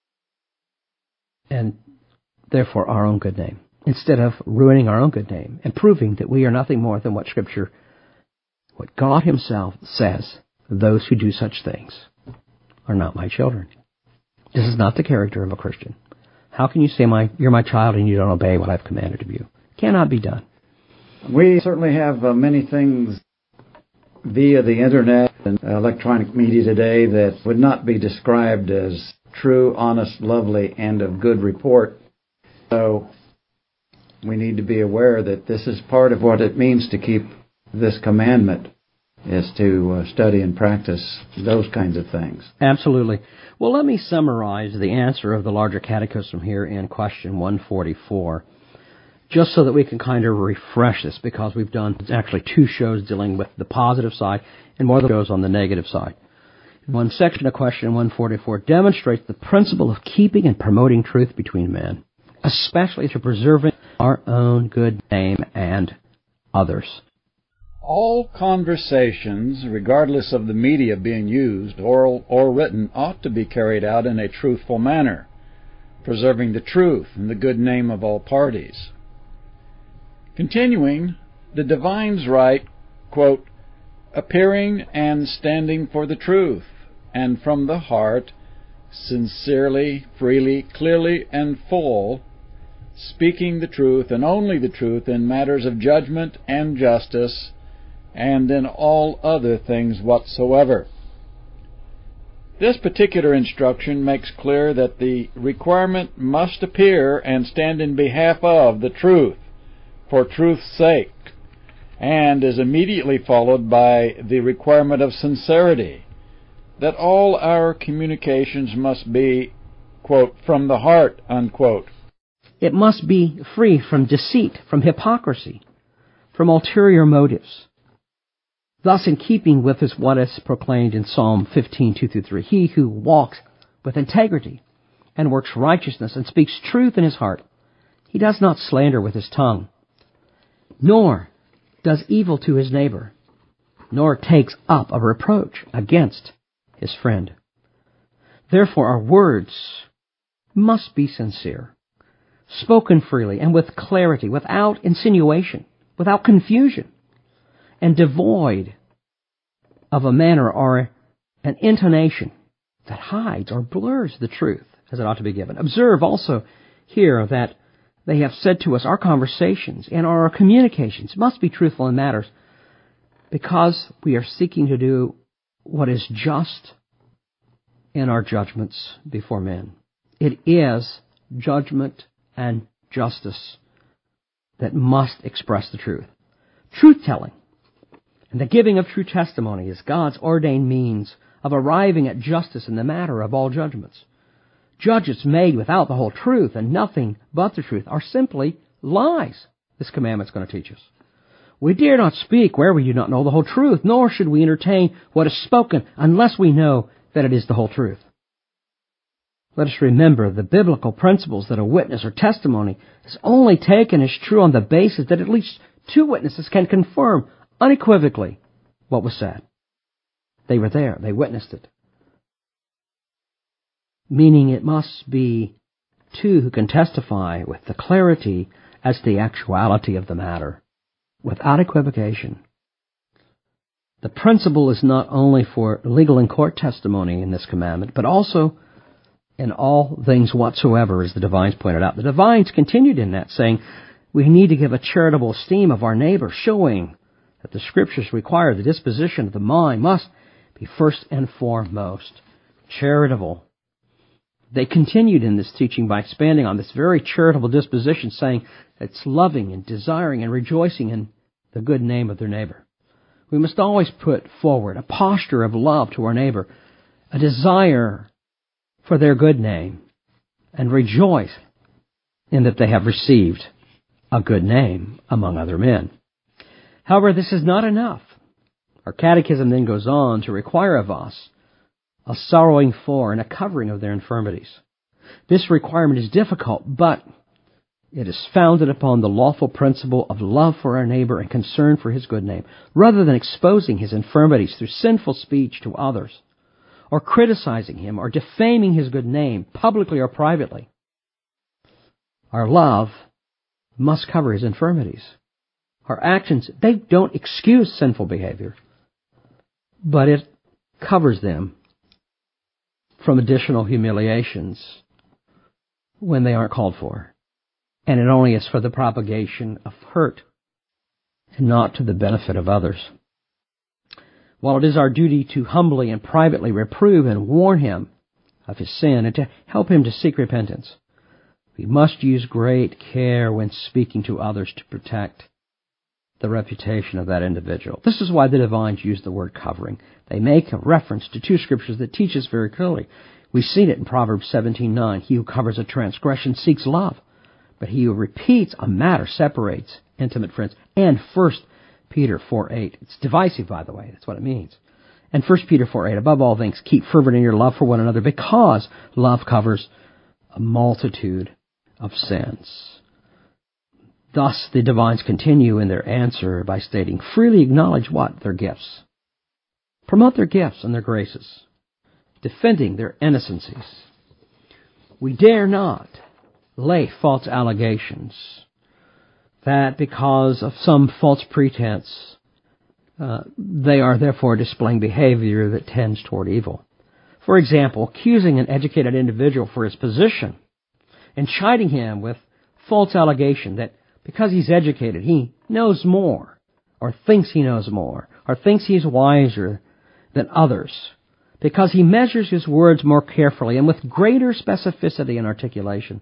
and therefore our own good name, instead of ruining our own good name and proving that we are nothing more than what Scripture, what God Himself says, those who do such things are not my children. This is not the character of a Christian. How can you say my you're my child and you don't obey what I've commanded of you? It cannot be done. We certainly have uh, many things via the Internet and electronic media today that would not be described as true, honest, lovely, and of good report. So we need to be aware that this is part of what it means to keep this commandment. is to uh, study and practice those kinds of things. Absolutely. Well, let me summarize the answer of the larger catechism here in question one forty-four, just so that we can kind of refresh this, because we've done actually two shows dealing with the positive side and more than shows on the negative side. One section of question one forty-four demonstrates the principle of keeping and promoting truth between men, especially to preserving our own good name and others. All conversations, regardless of the media being used, oral or written, ought to be carried out in a truthful manner, preserving the truth and the good name of all parties. Continuing, the divines write, quote, appearing and standing for the truth, and from the heart, sincerely, freely, clearly, and full, speaking the truth and only the truth in matters of judgment and justice, and in all other things whatsoever. This particular instruction makes clear that the requirement must appear and stand in behalf of the truth, for truth's sake, and is immediately followed by the requirement of sincerity, that all our communications must be, quote, from the heart, unquote. It must be free from deceit, from hypocrisy, from ulterior motives. Thus, in keeping with this, what is proclaimed in Psalm fifteen, two through three, he who walks with integrity and works righteousness and speaks truth in his heart, he does not slander with his tongue, nor does evil to his neighbor, nor takes up a reproach against his friend. Therefore, our words must be sincere, spoken freely and with clarity, without insinuation, without confusion, and devoid of a manner or an intonation that hides or blurs the truth as it ought to be given. Observe also here that they have said to us, our conversations and our communications must be truthful in matters, because we are seeking to do what is just in our judgments before men. It is judgment and justice that must express the truth. Truth-telling and the giving of true testimony is God's ordained means of arriving at justice in the matter of all judgments. Judgments made without the whole truth and nothing but the truth are simply lies, this commandment is going to teach us. We dare not speak where we do not know the whole truth, nor should we entertain what is spoken unless we know that it is the whole truth. Let us remember the biblical principles that a witness or testimony is only taken as true on the basis that at least two witnesses can confirm unequivocally what was said. They were there. They witnessed it. Meaning it must be two who can testify with the clarity as to the actuality of the matter, without equivocation. The principle is not only for legal and court testimony in this commandment, but also in all things whatsoever, as the divines pointed out. The divines continued in that, saying, we need to give a charitable esteem of our neighbor, showing that the Scriptures require the disposition of the mind must be first and foremost charitable. They continued in this teaching by expanding on this very charitable disposition, saying it's loving and desiring and rejoicing in the good name of their neighbor. We must always put forward a posture of love to our neighbor, a desire for their good name, and rejoice in that they have received a good name among other men. However, this is not enough. Our catechism then goes on to require of us a sorrowing for and a covering of their infirmities. This requirement is difficult, but it is founded upon the lawful principle of love for our neighbor and concern for his good name, rather than exposing his infirmities through sinful speech to others, or criticizing him, or defaming his good name, publicly or privately. Our love must cover his infirmities. Our actions, they don't excuse sinful behavior, but it covers them from additional humiliations when they aren't called for. And it only is for the propagation of hurt and not to the benefit of others. While it is our duty to humbly and privately reprove and warn him of his sin and to help him to seek repentance, we must use great care when speaking to others to protect the reputation of that individual. This is why the divines use the word covering. They make a reference to two scriptures that teach us very clearly. We've seen it in Proverbs seventeen nine. He who covers a transgression seeks love, but he who repeats a matter separates intimate friends. And First Peter four eight. It's divisive, by the way. That's what it means. And First Peter four eight. Above all things, keep fervent in your love for one another, because love covers a multitude of sins. Thus, the divines continue in their answer by stating, freely acknowledge what? Their gifts. Promote their gifts and their graces, defending their innocencies. We dare not lay false allegations that because of some false pretense, uh, they are therefore displaying behavior that tends toward evil. For example, accusing an educated individual for his position and chiding him with false allegation that because he's educated, he knows more, or thinks he knows more, or thinks he's wiser than others, because he measures his words more carefully and with greater specificity and articulation.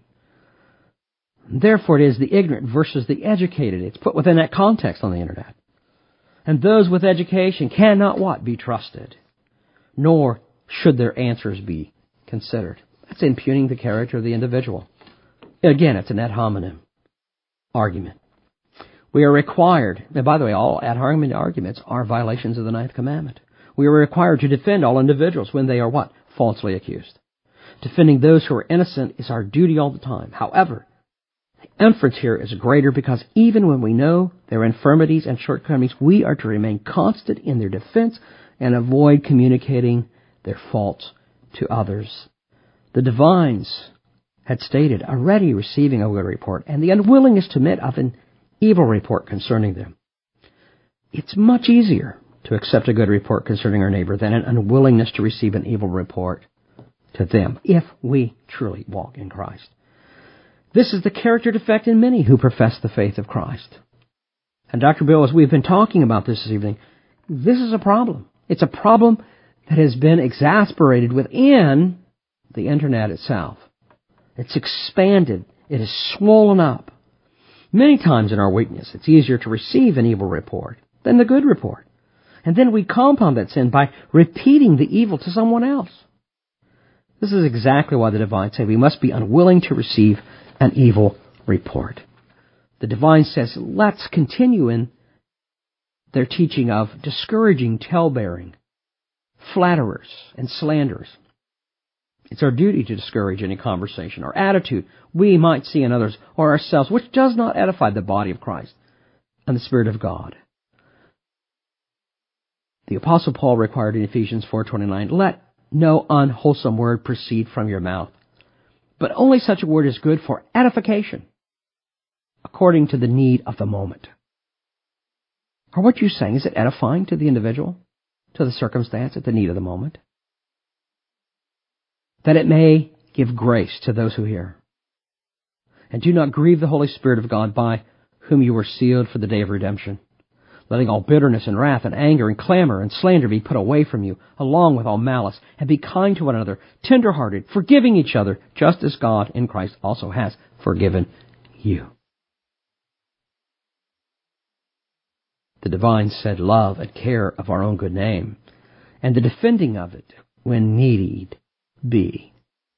Therefore, it is the ignorant versus the educated. It's put within that context on the Internet. And those with education cannot what? Be trusted, nor should their answers be considered. That's impugning the character of the individual. Again, it's an ad hominem argument. We are required, and by the way, all ad hominem arguments are violations of the ninth commandment. We are required to defend all individuals when they are what? Falsely accused. Defending those who are innocent is our duty all the time. However, the inference here is greater because even when we know their infirmities and shortcomings, we are to remain constant in their defense and avoid communicating their faults to others. The divines had stated already receiving a good report and the unwillingness to admit of an evil report concerning them. It's much easier to accept a good report concerning our neighbor than an unwillingness to receive an evil report to them if we truly walk in Christ. This is the character defect in many who profess the faith of Christ. And Doctor Bill, as we've been talking about this this evening, this is a problem. It's a problem that has been exasperated within the Internet itself. It's expanded. It is swollen up. Many times in our weakness, it's easier to receive an evil report than the good report. And then we compound that sin by repeating the evil to someone else. This is exactly why the divines say we must be unwilling to receive an evil report. The divine says, let's continue in their teaching of discouraging talebearing, flatterers, and slanderers. It's our duty to discourage any conversation or attitude we might see in others or ourselves which does not edify the body of Christ and the Spirit of God. The Apostle Paul required in Ephesians four twenty-nine, let no unwholesome word proceed from your mouth, but only such a word is good for edification, according to the need of the moment. Or what you're saying, is it edifying to the individual, to the circumstance, at the need of the moment? That it may give grace to those who hear. And do not grieve the Holy Spirit of God, by whom you were sealed for the day of redemption. Letting all bitterness and wrath and anger and clamor and slander be put away from you, along with all malice, and be kind to one another, tender-hearted, forgiving each other, just as God in Christ also has forgiven you. The divines said love and care of our own good name, and the defending of it when needed be,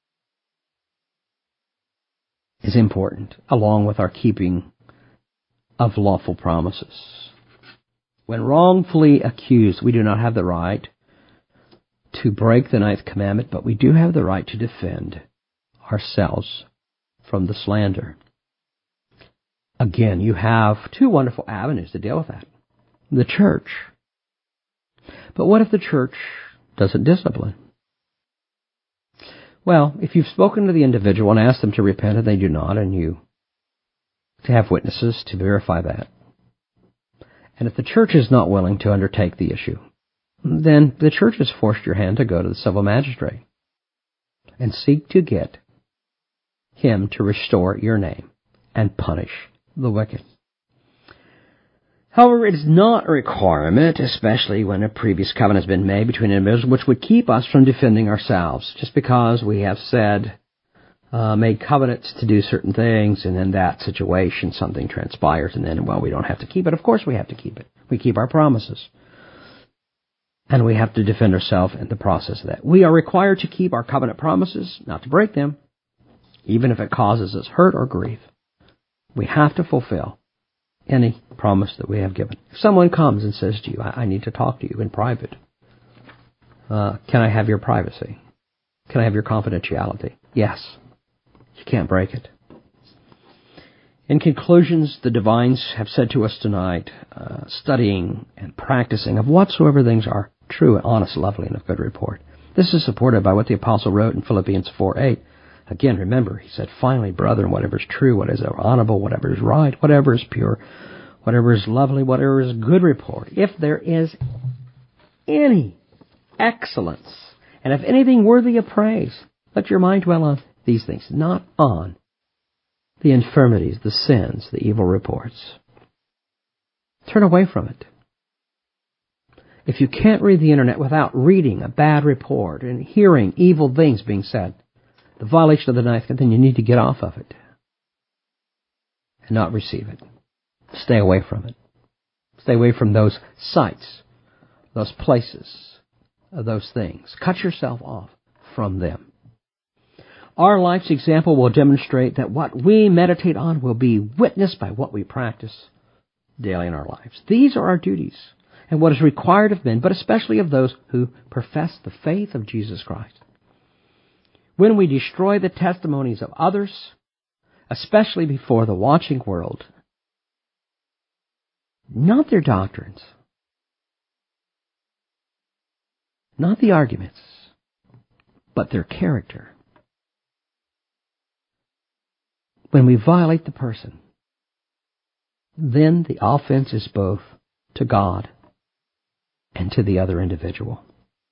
is important, along with our keeping of lawful promises. When wrongfully accused, we do not have the right to break the ninth commandment, but we do have the right to defend ourselves from the slander. Again, you have two wonderful avenues to deal with that. The church. But what if the church doesn't discipline? Well, if you've spoken to the individual and asked them to repent and they do not, and you have witnesses to verify that, and if the church is not willing to undertake the issue, then the church has forced your hand to go to the civil magistrate and seek to get him to restore your name and punish the wicked. However, it is not a requirement, especially when a previous covenant has been made between individuals, which would keep us from defending ourselves, just because we have said uh, made covenants to do certain things, and in that situation something transpires, and then, well, we don't have to keep it. Of course we have to keep it. We keep our promises. And we have to defend ourselves in the process of that. We are required to keep our covenant promises, not to break them, even if it causes us hurt or grief. We have to fulfill any promise that we have given. If someone comes and says to you, I, I need to talk to you in private, uh, can I have your privacy? Can I have your confidentiality? Yes. You can't break it. In conclusions, the divines have said to us tonight, uh, studying and practicing of whatsoever things are true and honest, lovely, and of good report. This is supported by what the apostle wrote in Philippians four eight. Again, remember, he said, finally, brethren, whatever is true, what is honorable, whatever is right, whatever is pure, whatever is lovely, whatever is good report, if there is any excellence, and if anything worthy of praise, let your mind dwell on these things, not on the infirmities, the sins, the evil reports. Turn away from it. If you can't read the internet without reading a bad report and hearing evil things being said, the violation of the ninth commandment, then you need to get off of it and not receive it. Stay away from it. Stay away from those sites, those places, those things. Cut yourself off from them. Our life's example will demonstrate that what we meditate on will be witnessed by what we practice daily in our lives. These are our duties and what is required of men, but especially of those who profess the faith of Jesus Christ. When we destroy the testimonies of others, especially before the watching world, not their doctrines, not the arguments, but their character. When we violate the person, then the offense is both to God and to the other individual.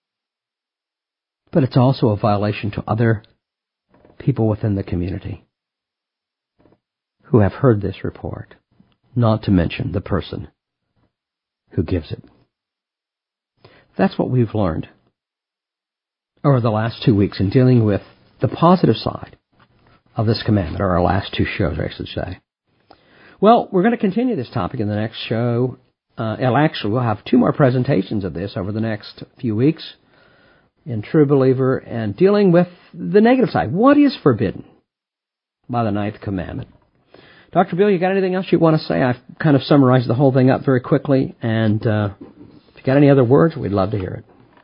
But it's also a violation to other people within the community who have heard this report, not to mention the person who gives it. That's what we've learned over the last two weeks in dealing with the positive side of this commandment, or our last two shows, I should say. Well, we're going to continue this topic in the next show. Uh, well, actually, we'll have two more presentations of this over the next few weeks in True Believer, and dealing with the negative side. What is forbidden by the ninth commandment? Doctor Bill, you got anything else you want to say? I've kind of summarized the whole thing up very quickly, and uh, if you got any other words, we'd love to hear it.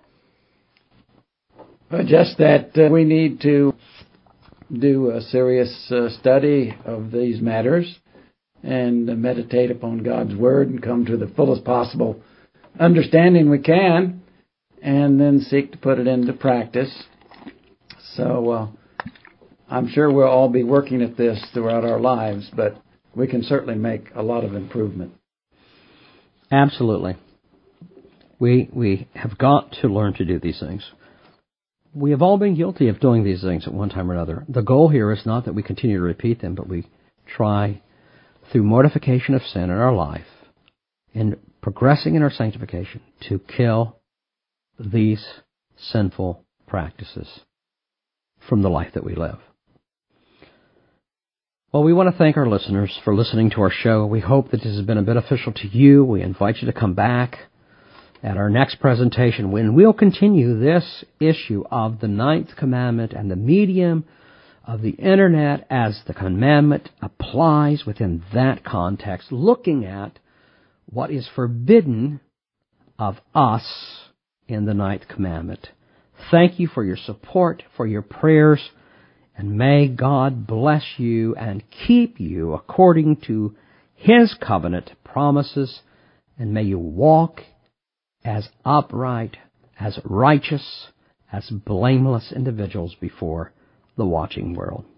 Well, just that uh, we need to do a serious uh, study of these matters and uh, meditate upon God's Word and come to the fullest possible understanding we can, and then seek to put it into practice. So uh, I'm sure we'll all be working at this throughout our lives, but we can certainly make a lot of improvement. Absolutely. We we have got to learn to do these things. We have all been guilty of doing these things at one time or another. The goal here is not that we continue to repeat them, but we try, through mortification of sin in our life, in progressing in our sanctification, to kill these sinful practices from the life that we live. Well, we want to thank our listeners for listening to our show. We hope that this has been beneficial to you. We invite you to come back at our next presentation when we'll continue this issue of the ninth commandment and the medium of the internet as the commandment applies within that context, looking at what is forbidden of us in the ninth commandment. Thank you for your support, for your prayers, and may God bless you and keep you according to His covenant promises, and may you walk as upright, as righteous, as blameless individuals before the watching world.